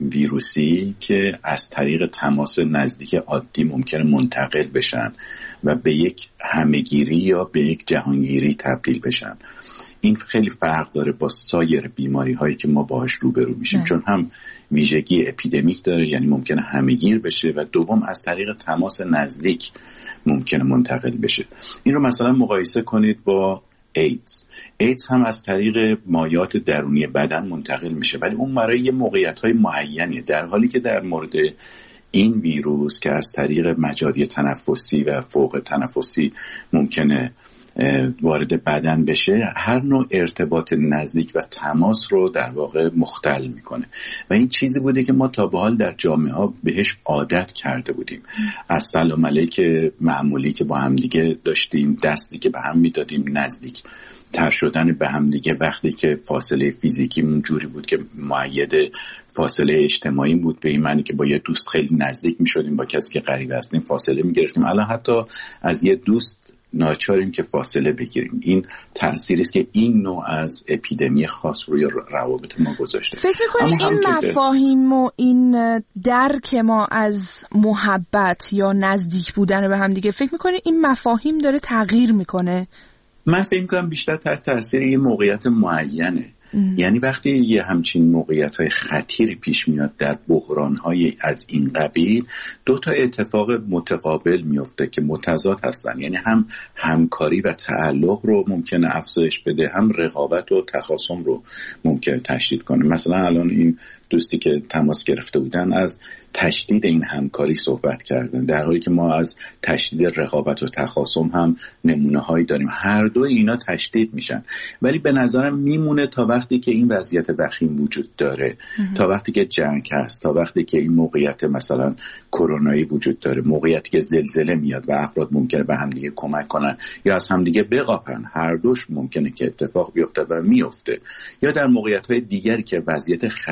ویروسی که از طریق تماس نزدیک عادی ممکنه منتقل بشن و به یک همه‌گیری یا به یک جهانگیری تبدیل بشن. این خیلی فرق داره با سایر بیماری‌هایی که ما باهاش روبرو میشیم، چون هم ویژگی اپیدمیک داره، یعنی ممکنه همه‌گیر بشه، و دوم از طریق تماس نزدیک ممکنه منتقل بشه. این رو مثلا مقایسه کنید با ایدز. ایدز هم از طریق مایعات درونی بدن منتقل میشه، ولی اون برای یه موقعیت‌های معینی، در حالی که در مورد این ویروس که از طریق مجاری تنفسی و فوق تنفسی ممکنه وارد بدن بشه، هر نوع ارتباط نزدیک و تماس رو در واقع مختل میکنه و این چیزی بوده که ما تا به حال در جامعه ها بهش عادت کرده بودیم. از سلام علیک معمولی که با هم دیگه داشتیم، دستی که به هم میدادیم، نزدیک تر شدن به هم دیگه وقتی که فاصله فیزیکی جوری بود که مؤید فاصله اجتماعی بود، به این معنی که با یه دوست خیلی نزدیک میشدیم، با کسی که غریبه هستیم فاصله میگرفتیم. الان حتی از یه دوست ناچاریم که فاصله بگیریم. این تأثیری است که این نوع از اپیدمی خاص روی روابط ما گذاشته. فکر می‌کنید این مفاهیم و این درک ما از محبت یا نزدیک بودن به هم دیگه، فکر می‌کنید این مفاهیم داره تغییر میکنه؟ من فکر می‌کنم بیشتر تحت تأثیر یه موقعیت معینه. ام. یعنی وقتی یه همچین موقعیت‌های خطیری پیش میاد در بحران‌های از این قبیل، دو تا اتفاق متقابل میفته که متضاد هستن. یعنی هم همکاری و تعلق رو ممکنه افزایش بده، هم رقابت و تخاصم رو ممکنه تشدید کنه. مثلا الان این دوستی که تماس گرفته بودن از تشدید این همکاری صحبت کردن، در حالی که ما از تشدید رقابت و تخاصم هم نمونه هایی داریم. هر دو اینا تشدید میشن، ولی به نظرم میمونه تا وقتی که این وضعیت وخیم وجود داره، ام. تا وقتی که جنگ هست، تا وقتی که این موقعیت مثلا کرونایی وجود داره، موقعیتی که زلزله میاد و افراد ممکنه به همدیگه کمک کنن یا از همدیگه بقاپن، هر دوش ممکنه که اتفاق بیفته و میفته، یا در موقعیت های دیگری که وضعیت خطیری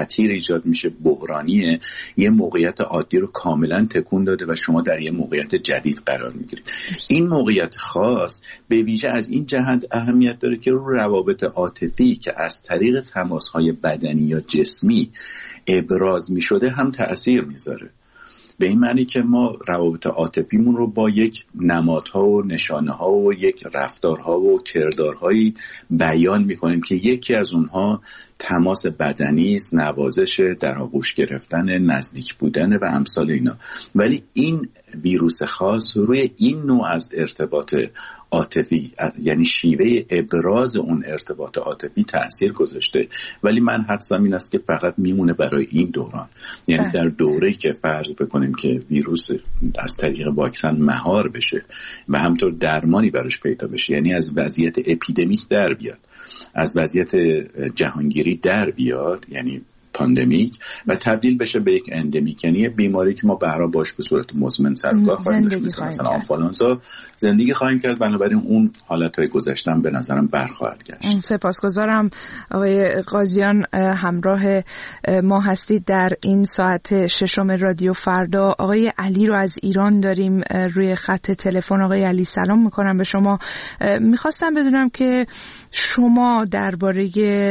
ایجاد میشه بحرانیه، یه موقعیت عادی رو کاملا تکون داده و شما در یه موقعیت جدید قرار میگیرید. این موقعیت خاص به ویژه از این جهت اهمیت داره که رو روابط عاطفی که از طریق تماس‌های بدنی یا جسمی ابراز میشده هم تأثیر میذاره. به این معنی که ما روابط عاطفیمون رو با یک نمادها و نشانه‌ها و یک رفتارها و کردارهایی بیان میکنیم که یکی از اونها تماس بدنی است، نوازش، در آغوش گرفتن، نزدیک بودن و امثال اینا. ولی این ویروس خاص روی این نوع از ارتباط عاطفی، یعنی شیوه ابراز اون ارتباط عاطفی تأثیر گذاشته، ولی من حدسم این است که فقط میمونه برای این دوران. یعنی اه. در دوره‌ای که فرض بکنیم که ویروس از طریق واکسن مهار بشه و همطور درمانی براش پیدا بشه، یعنی از وضعیت اپیدمیک در بیاد، از وضعیت جهانگیری در بیاد، یعنی پاندمیک، و تبدیل بشه به یک اندمیک، یعنی بیماری که ما بهرا باش به صورت مزمن سرکار خواهیم داشت، مثلا, مثلا آنفولانزا زندگی خواهیم کرد. بنابراین اون حالتهای گذشتن به نظرم برخواهد گشت. سپاسگزارم آقای قاضیان، همراه ما هستید در این ساعت ششم رادیو فردا. آقای علی رو از ایران داریم روی خط تلفن. آقای علی سلام میکنم به شما. میخواستم بدونم که شما درباره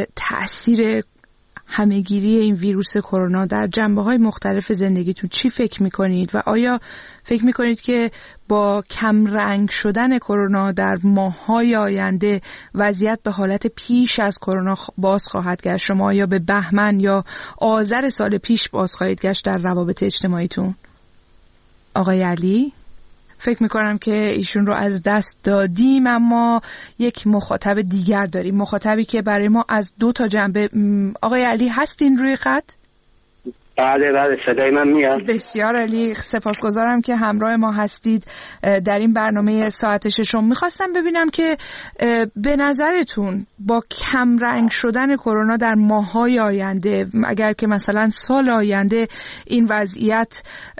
تأثیر همه‌گیری این ویروس کرونا در جنبه‌های مختلف زندگیتون چی فکر می‌کنید و آیا فکر می‌کنید که با کم رنگ شدن کرونا در ماه‌های آینده وضعیت به حالت پیش از کرونا باز خواهد گشت؟ شما یا به بهمن یا آذر سال پیش باز خواهید گشت در روابط اجتماعیتون؟ آقای علی، فکر میکنم که ایشون رو از دست دادیم، اما یک مخاطب دیگر داریم، مخاطبی که برای ما از دو تا جنبه. آقای علی هستین روی خط؟ بله بله، صدای من میاد. بسیار علی، سپاسگزارم که همراه ما هستید در این برنامه ساعت ششم. میخواستم ببینم که به نظرتون با کم رنگ شدن کرونا در ماه‌های آینده، اگر که مثلا سال آینده این وضعیت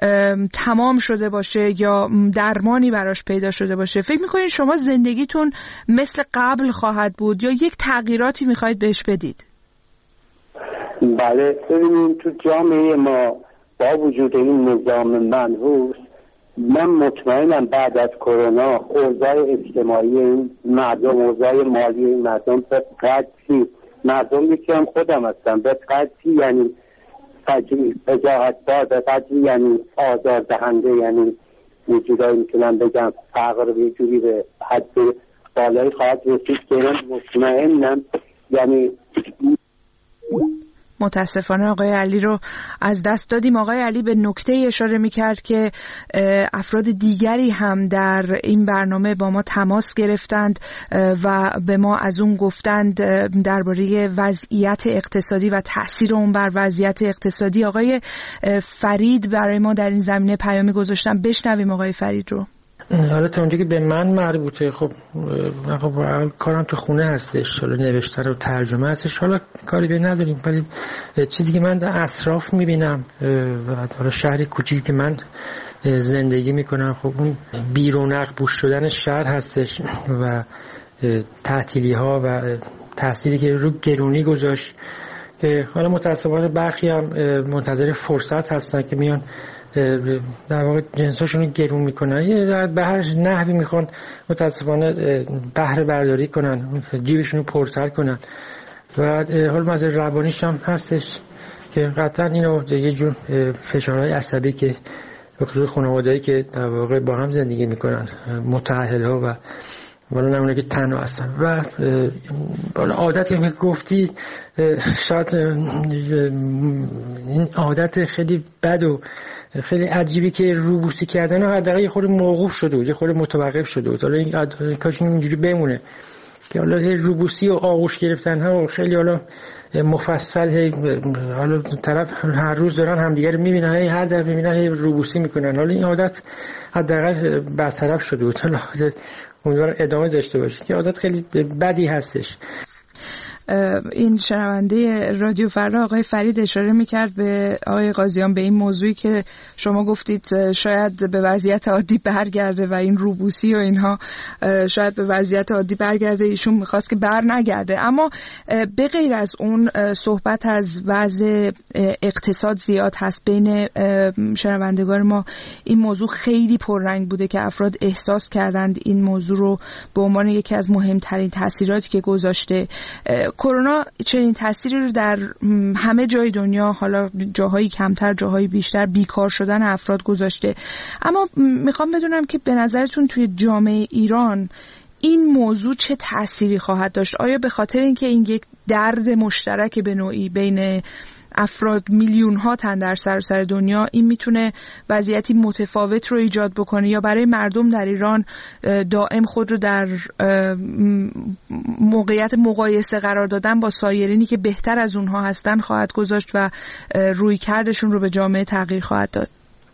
تمام شده باشه یا درمانی براش پیدا شده باشه، فکر میکنید شما زندگیتون مثل قبل خواهد بود یا یک تغییراتی میخواید بهش بدید؟ بله، ببینید تو جامعه ما با وجود این نظام منحوس، من مطمئنم بعد از کرونا اوضاع اجتماعی این مردم، اوضاع مالی این مردم به قدری، مردمی که هم خودم هستم، به قدری یعنی قدری وجاهت دار، به قدری یعنی آزار دهنده، یعنی وجودایی میتونم بگم فقر به جوری به حد بالایی خواهد رسید که من مطمئنم. یعنی متاسفانه آقای علی رو از دست دادیم. آقای علی به نکته اشاره می‌کرد که افراد دیگری هم در این برنامه با ما تماس گرفتند و به ما از اون گفتند درباره وضعیت اقتصادی و تأثیر اون بر وضعیت اقتصادی. آقای فرید برای ما در این زمینه پیامی گذاشتن، بشنویم آقای فرید رو. حالا تا اونجا که به من مربوطه، خب خب کارم تو خونه هستش، حالا نوشتن و ترجمه هستش، حالا کاری به نداریم، ولی چیزی که من در اطراف میبینم و حالا شهری کوچیکی که من زندگی میکنم، خب اون بیرونق بوش شدن شهر هستش و تعطیلی ها و تأثیری که رو گرونی گذاشت. حالا متاسفانه برخی هم منتظر فرصت هستن که میان در واقع جنساشون رو گرون میکنن، یه به هر نحوی میخوان متاسفانه بهره برداری کنن، جیبشون رو پرتر کنن و حال مزه روانیش هم هستش که قطعا اینو یه جور فشارهای عصبی که به خصوص خانواده‌ای که در واقع با هم زندگی میکنن، متأهل‌ها و والا نمونه که تنها هستن و والا عادت که گفتی، شاید این عادت خیلی بد و خیلی عجیبی که روبوسی کردن و حداقل یه خورده موقوف شده بود، یه خورده متوقف شده بود. حالا این کاش اینجوری بمونه که حالا روبوسی و آغوش گرفتن ها و خیلی حالا مفصل، حالا طرف هر روز دارن همدیگه رو میبینن، هر دفعه میبینن روبوسی میکنن. حالا این عادت حداقل برطرف شده بود، حالا امیدوارم ادامه داشته باشه که عادت خیلی بدی هستش. این شنونده رادیو فردا آقای فرید اشاره میکرد به آقای قاضیان به این موضوعی که شما گفتید شاید به وضعیت عادی برگرده و این روبوسی و اینها شاید به وضعیت عادی برگرده. ایشون میخواست که بر نگرده. اما به غیر از اون صحبت از وضع اقتصاد زیاد هست بین شنوندگان ما. این موضوع خیلی پررنگ بوده که افراد احساس کردند این موضوع رو به عنوان یکی از مهمترین تاثیراتی که گذاشته. کرونا چنین تأثیری رو در همه جای دنیا، حالا جاهایی کمتر جاهایی بیشتر، بیکار شدن افراد گذاشته. اما میخوام بدونم که به نظرتون توی جامعه ایران این موضوع چه تأثیری خواهد داشت؟ آیا به خاطر اینکه این یک درد مشترک به نوعی بین افراد میلیون ها تن در سراسر دنیا، این میتونه وضعیتی متفاوت رو ایجاد بکنه، یا برای مردم در ایران دائم خود رو در موقعیت مقایسه قرار دادن با سایرینی که بهتر از اونها هستن خواهد گذاشت و رویکردشون رو به جامعه تغییر خواهد داد؟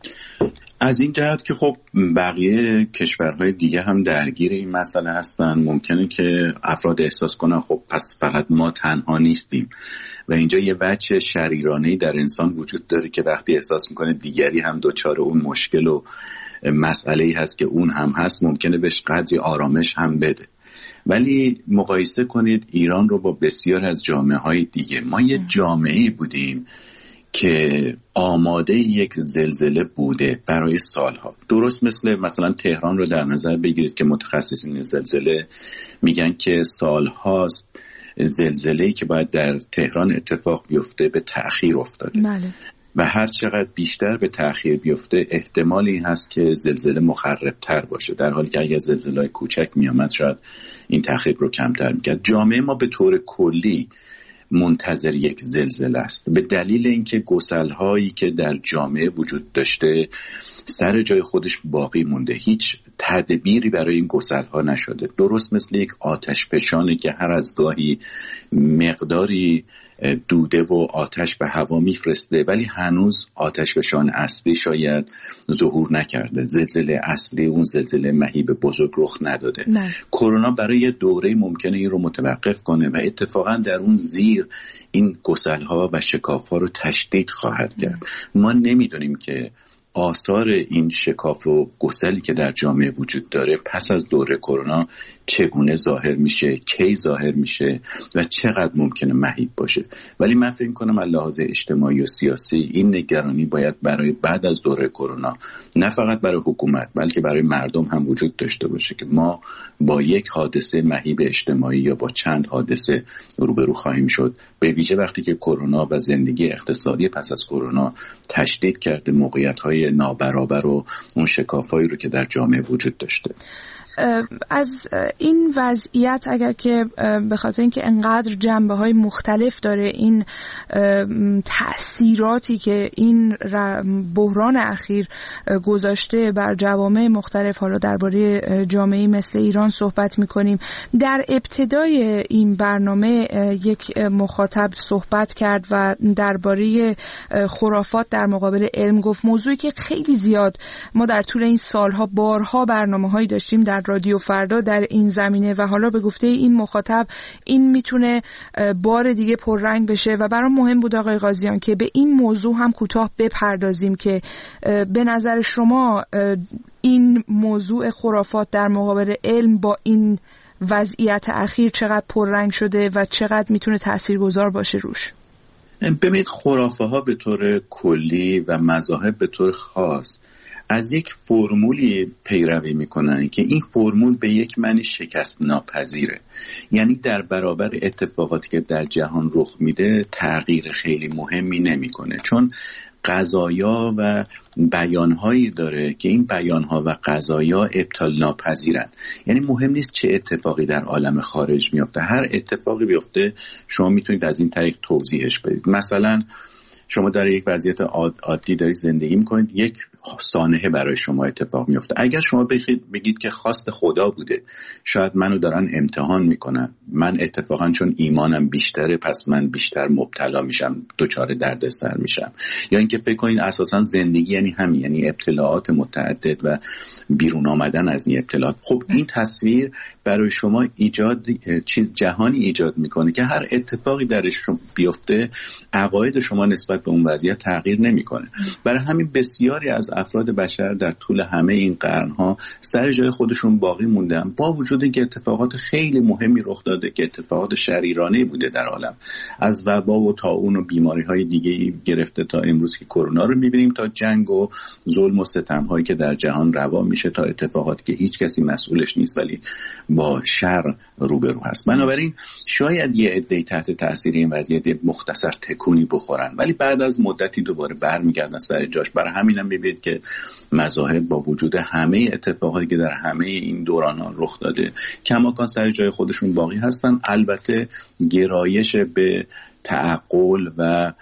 از این جهت که خب بقیه کشورهای دیگه هم درگیر این مسئله هستن، ممکنه که افراد احساس کنن خب پس فقط ما تنها نیستیم و اینجا یه بچه شریرانه‌ای در انسان وجود داره که وقتی احساس میکنه دیگری هم دچار اون مشکل و مسئله‌ای هست که اون هم هست، ممکنه بهش قدری آرامش هم بده. ولی مقایسه کنید ایران رو با بسیار از جامعه‌های دیگه. ما یه جامعه‌ای بودیم که آماده یک زلزله بوده برای سالها. درست مثل مثلا تهران رو در نظر بگیرید که متخصصین زلزله میگن که سالهاست زلزله‌ای که باید در تهران اتفاق بیفته به تأخیر افتاده. بله. و هر چقدر بیشتر به تأخیر بیفته احتمال این هست که زلزله مخربتر باشه، در حالی که اگر زلزله‌ای کوچک میامد شاید این تأخیر رو کمتر میکرد. جامعه ما به طور کلی منتظر یک زلزله است، به دلیل اینکه گسل‌هایی که در جامعه وجود داشته سر جای خودش باقی مونده، هیچ تدبیری برای این گسل‌ها نشده. درست مثل یک آتش فشانی که هر از گاهی مقداری دوده و آتش به هوا میفرسته ولی هنوز آتش فشان اصلی شاید ظهور نکرده، زلزله اصلی اون زلزله مهیب بزرگ رخ نداده. کرونا برای یه دوره ممکنه این رو متوقف کنه و اتفاقا در اون زیر این گسل‌ها و شکاف‌ها رو تشدید خواهد کرد. ما نمیدونیم که آثار این شکاف و گسلی که در جامعه وجود داره پس از دوره کرونا چگونه ظاهر میشه، کی ظاهر میشه و چقدر ممکنه مهیب باشه. ولی من فکر کنم از لحاظ اجتماعی و سیاسی این نگرانی باید برای بعد از دوره کرونا نه فقط برای حکومت بلکه برای مردم هم وجود داشته باشه که ما با یک حادثه مهیب اجتماعی یا با چند حادثه روبرو خواهیم شد، به ویژه وقتی که کرونا و زندگی اقتصادی پس از کرونا تشدید کرده موقعیت‌های نابرابر و اون شکافایی رو که در جامعه وجود داشته. از این وضعیت اگر که به خاطر اینکه انقدر جنبه‌های مختلف داره، این تأثیراتی که این بحران اخیر گذاشته بر جوامع مختلف، حالا درباره جامعه‌ای مثل ایران صحبت می‌کنیم. در ابتدای این برنامه یک مخاطب صحبت کرد و درباره خرافات در مقابل علم گفت، موضوعی که خیلی زیاد ما در طول این سالها بارها برنامه‌هایی داشتیم در رادیو فردا در این زمینه و حالا به گفته این مخاطب این میتونه بار دیگه پررنگ بشه و برام مهم بود آقای قاضیان که به این موضوع هم کوتاه بپردازیم که به نظر شما این موضوع خرافات در مقابل علم با این وضعیت اخیر چقدر پررنگ شده و چقدر میتونه تاثیرگذار باشه روش. ببینید، خرافه ها به طور کلی و مذاهب به طور خاص از یک فرمولی پیروی میکنن که این فرمول به یک معنی شکست ناپذیره، یعنی در برابر اتفاقاتی که در جهان رخ میده تغییر خیلی مهمی نمیکنه، چون قضایا و بیانهایی داره که این بیانها و قضایا ابطال ناپذیرند. یعنی مهم نیست چه اتفاقی در عالم خارج میفته، هر اتفاقی بیفته شما میتونید از این طریق توضیحش بدید. مثلا شما در یک وضعیت عادی دارید زندگی میکنید، یک سانحه برای شما اتفاق میفته. اگر شما بگید, بگید که خواست خدا بوده، شاید منو دارن امتحان میکنن، من اتفاقا چون ایمانم بیشتره پس من بیشتر مبتلا میشم، دچار دردسر میشم. یا اینکه فکر کنید اساسا زندگی یعنی همین، یعنی ابتلاعات متعدد و بیرون آمدن از این ابتلاعات. خب این تصویر برای شما ایجاد چیز جهانی ایجاد میکنه که هر اتفاقی درش بیفته عقاید شما نسبت به اون وضعیت تغییر نمیکنه. برای همین بسیاری از افراد بشر در طول همه این قرنها سر جای خودشون باقی موندن، با وجود اینکه اتفاقات خیلی مهمی رخ داده که اتفاقات شریرانه بوده در عالم، از وبا و طاعون و بیماری‌های دیگه‌ای گرفته تا امروز که کرونا رو می‌بینیم، تا جنگ و ظلم و ستم‌هایی که در جهان روا میشه، تا اتفاقاتی که هیچ کسی مسئولش نیست ولی با شر روبرو هست. بنابراین شاید یه عده‌ای تحت تاثیر این وضعیت مختصر تکونی بخورن ولی بعد از مدتی دوباره برمیگردن سر جاش. برای همینم می‌بینید که مذاهب با وجود همه اتفاقاتی که در همه این دوران‌ها رخ داده کماکان سر جای خودشون باقی هستن. البته گرایش به تعقل و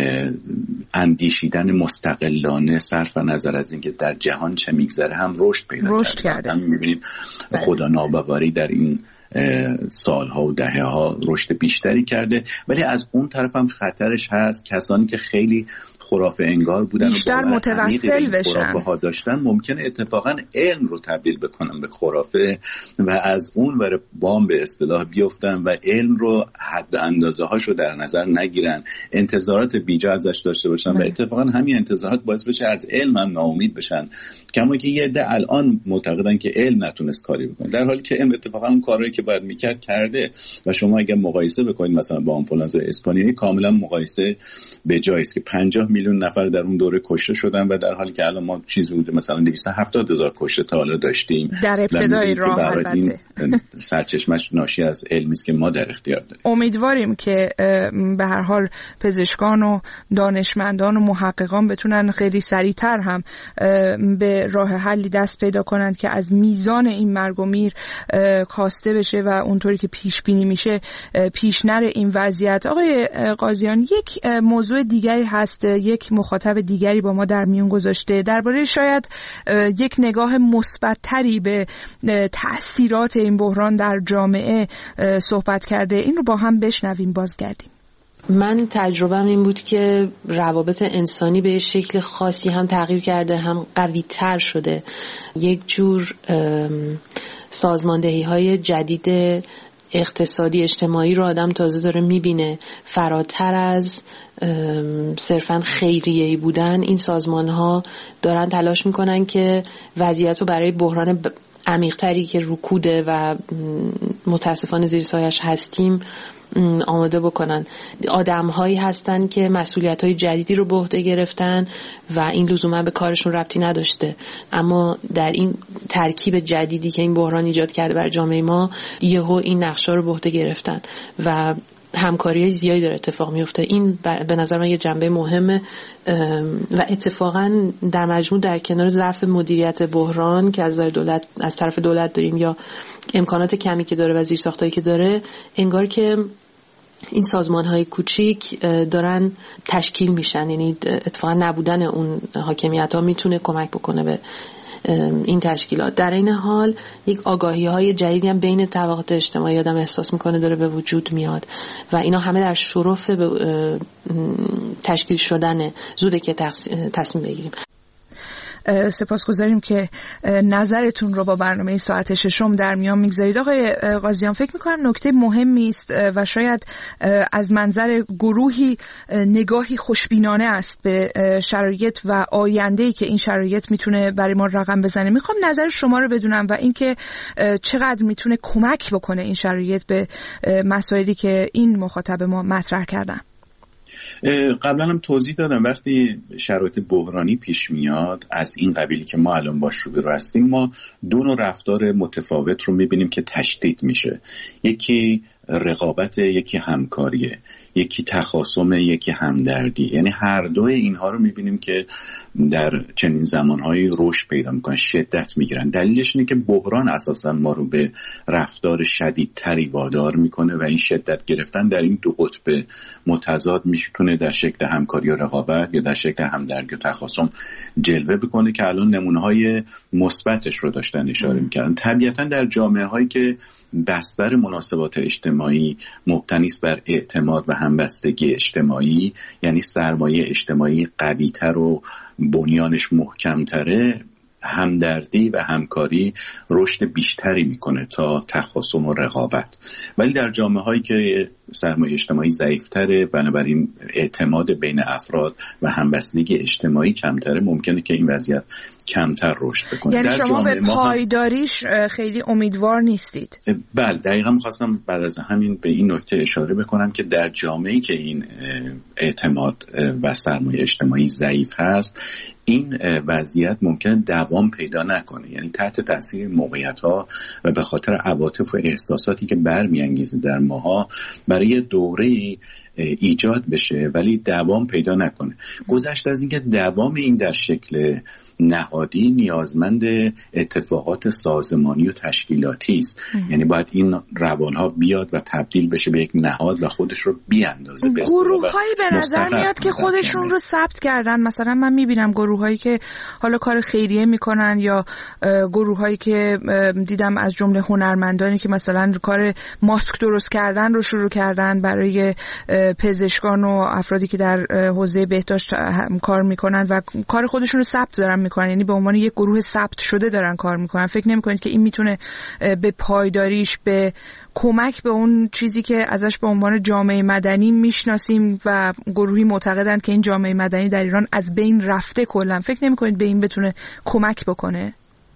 اندیشیدن مستقلانه صرف نظر از اینکه در جهان چه میگذره هم رشد پیدا رشد کرده. هم می‌بینید خدا ناباوری در این سالها و دهه ها رشد بیشتری کرده، ولی از اون طرف هم خطرش هست. کسانی که خیلی خرافه انگار بودن بیشتر و متوسل بشن، خرافه ها داشتن، ممکنه اتفاقا علم رو تبدیل بکنن به خرافه و از اون ور بام به اصطلاح بیفتن و علم رو حد اندازه هاشو در نظر نگیرن، انتظارات بیجا ازش داشته باشن و اتفاقا همین انتظارات باعث بشه از علم هم ناامید بشن. کما که یه عده الان معتقدن که علم نتونست کاری بکنه، در حالی که علم اتفاقا اون کارهایی که باید میکرد کرده. و شما اگه مقایسه بکنید مثلا با آنفولانزا اسپانیایی، کاملا مقایسه به جایی است که پنجاه میلیون نفر در اون دوره کشته شدن و در حالی که الان ما چیزی بوده مثلا دویست و هفتاد هزار کشته تا حالا داشتیم در ابتدای راه. البته سرچشمش ناشی از علمی است که ما در اختیار داریم. امیدواریم که به هر حال پزشکان و دانشمندان و محققان بتونن خیلی سریعتر هم به راه حلی دست پیدا کنند که از میزان این مرگ و میر کاسته بشه و اونطوری که پیش بینی میشه پیش نره این وضعیت. آقای قاضیان، یک موضوع دیگری هست، یک مخاطب دیگری با ما در میون گذاشته درباره شاید یک نگاه مثبت‌تری به تأثیرات این بحران در جامعه صحبت کرده. این رو با هم بشنویم بازگردیم. من تجربه‌م این بود که روابط انسانی به شکل خاصی هم تغییر کرده، هم قوی‌تر شده. یک جور سازماندهی‌های جدید اقتصادی اجتماعی رو آدم تازه داره میبینه، فراتر از صرفاً خیریه‌ای بودن. این سازمان‌ها دارن تلاش میکنن که وضعیت رو برای بحران عمیق‌تری که رکوده و متاسفانه زیر سایش هستیم آماده بکنن. آدم‌هایی هستن که مسئولیت‌های جدیدی رو به عهده گرفتن و این لزوما به کارشون ربطی نداشته، اما در این ترکیب جدیدی که این بحران ایجاد کرده بر جامعه ما یهو این نقشا رو به عهده گرفتن و همکاری زیادی داره اتفاق میفته. این به نظر من یه جنبه مهمه و اتفاقا در مجموع در کنار ضعف مدیریت بحران که از دولت از طرف دولت داریم یا امکانات کمی که داره و زیرساختایی که داره، انگار که این سازمان‌های کوچیک دارن تشکیل میشن. یعنی اتفاقا نبودن اون حاکمیت‌ها میتونه کمک بکنه به این تشکیلات. در این حال یک آگاهی‌های جدیدی هم بین طبقات اجتماعی آدم احساس میکنه داره به وجود میاد و اینا همه در شرف تشکیل شدن. زوده که تصمیم بگیریم. سپاسگزاریم که نظرتون رو با برنامه ساعت ششم در میان میگذارید. آقای قاضیان، فکر میکنم نکته مهمی است و شاید از منظر گروهی نگاهی خوشبینانه است به شرایط و آینده‌ای که این شرایط میتونه برای ما رقم بزنه. میخوام نظر شما رو بدونم و اینکه چقدر میتونه کمک بکنه این شرایط به مسائلی که این مخاطب ما مطرح کردن. قبلا هم توضیح دادم وقتی شرایط بحرانی پیش میاد از این قبیلی که ما الان باش روبرو هستیم، ما دو نوع رفتار متفاوت رو میبینیم که تشدید میشه. یکی رقابت، یکی همکاریه. یکی تخاصم، یکی همدردی. یعنی هر دوی اینها رو میبینیم که در چنین زمانهایی رشد پیدا میکنن، شدت میگیرن. دلیلش اینه که بحران اساسا ما رو به رفتار شدیدتری وادار میکنه و این شدت گرفتن در این دو قطب متضاد میتونه در شکل همکاری و رقابت یا در شکل همدردی و تخاصم جلوه بکنه که الان نمونه‌های مثبتش رو داشتن اشاره میکردن. طبیعتا در جامعه هایی که بستر مناسبات اجتماعی مبتنی است بر اعتماد و همبستگی اجتماعی، یعنی سرمایه اجتماعی قوی‌تر و بنیانش محکم‌تره، همدردی و همکاری رشد بیشتری میکنه تا تخاصم و رقابت. ولی در جامعه هایی که سرمایه اجتماعی ضعیفتره، بنابراین اعتماد بین افراد و همبستگی اجتماعی کمتره، ممکنه که این وضعیت کمتر رشد بکنه. یعنی در شما به هم... پایداریش خیلی امیدوار نیستید؟ بله، دقیقا میخواستم بعد از همین به این نکته اشاره بکنم که در جامعه‌ای که این اعتماد و سرمایه اجتماعی ضعیف هست، این وضعیت ممکنه دوام پیدا نکنه. یعنی تحت تاثیر موقعیت‌ها و به خاطر عواطف و احساساتی که برمی‌انگیزه در ماها برای دوره‌ای ایجاد بشه ولی دوام پیدا نکنه. گذشته از اینکه دوام این در شکل نهادی نیازمند اتفاقات سازمانی و تشکیلاتی است. یعنی باید این روالها بیاد و تبدیل بشه به یک نهاد و خودش رو بیاندازه. گروه‌هایی به نظر میاد که خودشون رو ثبت کردن. مثلا من میبینم گروه‌هایی که حالا کار خیریه میکنن یا گروه‌هایی که دیدم از جمله هنرمندانی که مثلا کار ماسک درست کردن رو شروع کردن برای پزشکان و افرادی که در حوزه بهداشت کار میکنن و کار خودشون رو ثبت دارن میکنن، یعنی به عنوان یک گروه ثبت شده دارن کار میکنن. فکر نمیکنید که این میتونه به پایداریش، به کمک به اون چیزی که ازش به عنوان جامعه مدنی میشناسیم و گروهی معتقدند که این جامعه مدنی در ایران از بین رفته کلا، فکر نمیکنید به این بتونه کمک بکنه؟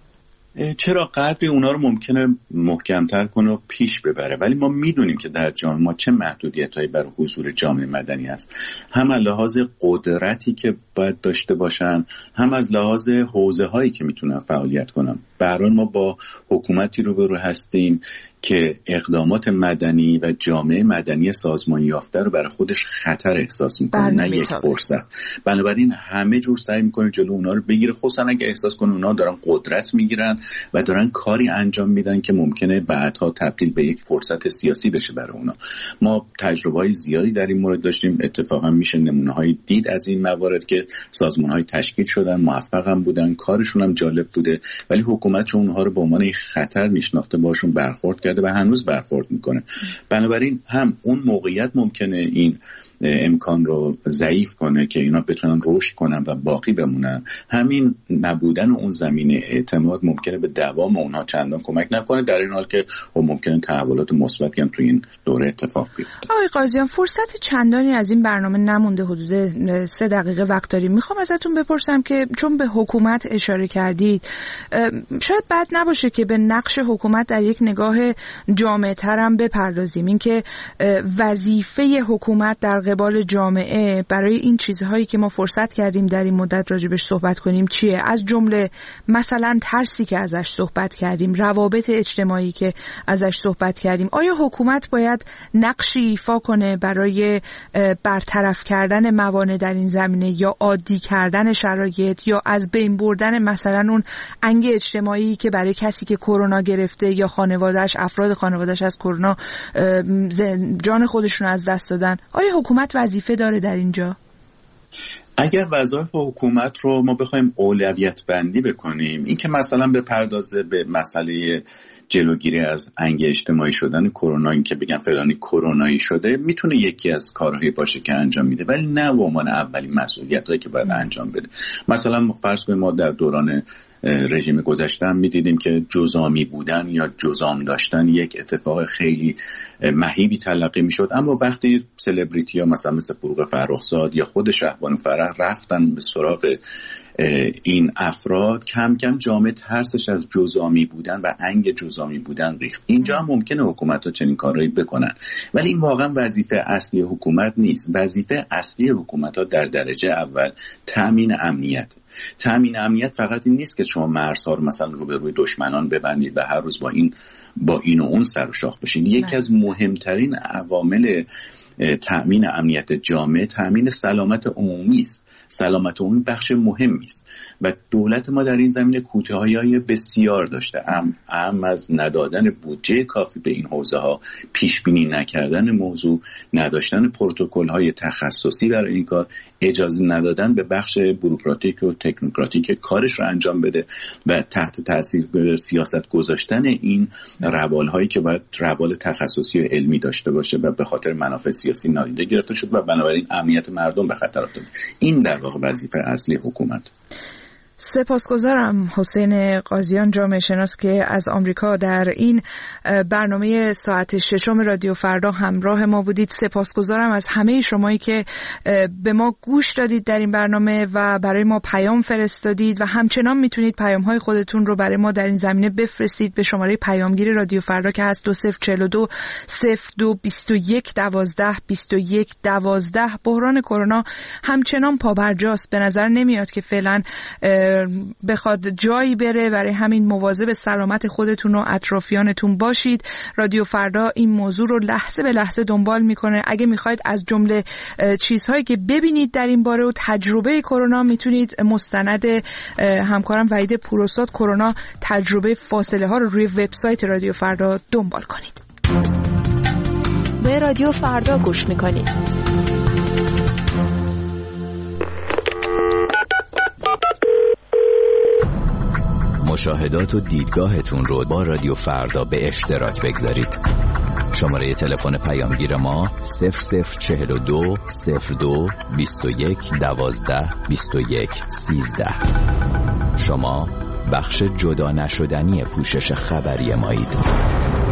چرا قدری اونا رو ممکنه محکمتر کنه و پیش ببره، ولی ما میدونیم که در جامعه ما چه محدودیت‌هایی برای حضور جامعه مدنی هست، هم از لحاظ قدرتی که باید داشته باشن، هم از لحاظ حوزه‌هایی که میتونن فعالیت کنن. به هر حال ما با حکومتی روبرو هستیم که اقدامات مدنی و جامعه مدنی سازمانی یافته رو برای خودش خطر احساس میکنه، نه یک فرصت. بنابراین همه جور سعی میکنه جلو اونا رو بگیره، خصوصا اگه احساس کنه اونا دارن قدرت میگیرن و دارن کاری انجام میدن که ممکنه بعدها تبدیل به یک فرصت سیاسی بشه برای اونا. ما تجربه‌های زیادی در این مورد داشتیم، اتفاقا میشه نمونه‌های دید از این موارد که سازمان‌های تشکیل شدن، موفق هم بودن، کارشون هم جالب بوده، ولی حکومت چون اونها رو به عنوان یک خطر میشناخته باشون برخورد کرده و هنوز برخورد میکنه. بنابراین هم اون موقعیت ممکنه این امکان رو ضعیف کنه که اینا بتونن رشد کنن و باقی بمونن، همین نبودن اون زمینه اعتماد ممکنه به دوام اونها چندان کمک نکنه، در این حال که ممکنه تحولات مثبتی هم تو این دوره اتفاق بیفته. آقای قاضیان، فرصت چندانی از این برنامه نمونده، حدود سه دقیقه وقت داریم. میخوام ازتون بپرسم که چون به حکومت اشاره کردید، شاید بد نباشه که به نقش حکومت در یک نگاه جامع تر هم بپردازیم. اینکه وظیفه حکومت در قبال جامعه برای این چیزهایی که ما فرصت کردیم در این مدت راجبش صحبت کنیم چیه؟ از جمله مثلا ترسی که ازش صحبت کردیم، روابط اجتماعی که ازش صحبت کردیم. آیا حکومت باید نقشی ایفا کنه برای برطرف کردن موانع در این زمینه یا عادی کردن شرایط یا از بین بردن مثلا اون انگ اجتماعی که برای کسی که کرونا گرفته یا خانواده‌اش، افراد خانواده‌اش از کرونا جان خودشون از دست دادن؟ آیا حکومت وظیفه داره در اینجا؟ اگر وظایف حکومت رو ما بخوایم اولویت بندی بکنیم، این که مثلا به پردازه به مسئله جلوگیری از انگ اجتماعی شدن کرونا، این که بگن فلانی کرونایی شده، میتونه یکی از کارهایی باشه که انجام میده، ولی نه به عنوان اولین مسئولیتایی که باید انجام بده. مثلا فرض کنیم ما در دوران رژیم گذشته هم میدیدیم که جزامی بودن یا جزام داشتن یک اتفاق خیلی مهیبی تلقی میشد، اما وقتی سلبریتی ها مثلا مثل فروغ فرخزاد یا خود شهبانو فرح رفتن به سراغ این افراد، کم کم جامعه ترسش از جزامی بودن و انگ جزامی بودن ریخت. اینجا هم ممکنه حکومت ها چنین کارهایی بکنن، ولی این واقعا وظیفه اصلی حکومت نیست. وظیفه اصلی حکومت ها در درجه اول تأمین امنیت. تأمین امنیت فقط این نیست که شما مرزها رو مثلا رو به روی دشمنان ببندید و هر روز با این با این و اون سر و شاخ بشین. یکی از مهمترین عوامل تأمین امنیت جامعه تأمین سلامت عمومی است. سلامت عمومی بخش مهمی است و دولت ما در این زمینه کوتاهی‌های بسیار داشته، ام ام از ندادن بودجه کافی به این حوزه ها، پیش بینی نکردن موضوع، نداشتن پروتکل‌های تخصصی برای این کار، اجازه ندادن به بخش بوروکراتیک و تکنوکراتیک کارش رو انجام بده و تحت تاثیر سیاست گذاشتن این روال‌هایی که باید روال تخصصی و علمی داشته باشه و به خاطر منافع سیاسی نادیده گرفته شد و بنابراین امنیت مردم به خطر افتاد. این در واقع وظیفه اصلی حکومت. سپاسگزارم حسین قاضیان، جامعه شناس که از آمریکا در این برنامه ساعت ششم رادیو فردا همراه ما بودید. سپاسگزارم از همه شمایی که به ما گوش دادید در این برنامه و برای ما پیام فرستادید و همچنان میتونید پیام‌های خودتون رو برای ما در این زمینه بفرستید به شماره پیامگیر رادیو فردا که هست دو صفر چهل و دو صفر دو بیست و یک دوازده بیست و یک دوازده. بحران کرونا همچنان پابرجاست، به نظر نمیاد که فعلا بخواد جایی بره، برای همین مواظب سلامت خودتون و اطرافیانتون باشید. رادیو فردا این موضوع رو لحظه به لحظه دنبال میکنه. اگه میخواید از جمله چیزهایی که ببینید در این باره و تجربه کرونا، میتونید مستند همکارم وحید پوراستاد کرونا تجربه فاصله ها رو روی وبسایت رادیو فردا دنبال کنید. به رادیو فردا گوش میکنید. مشاهدات و دیدگاهتون رو با رادیو فردا به اشتراک بگذارید. شماره تلفن پیامگیر ما صفر صفر چهل و دو صفر دو بیست و یک دوازده بیست و یک سیزده. شما بخش جدا نشدنی پوشش خبری مایید.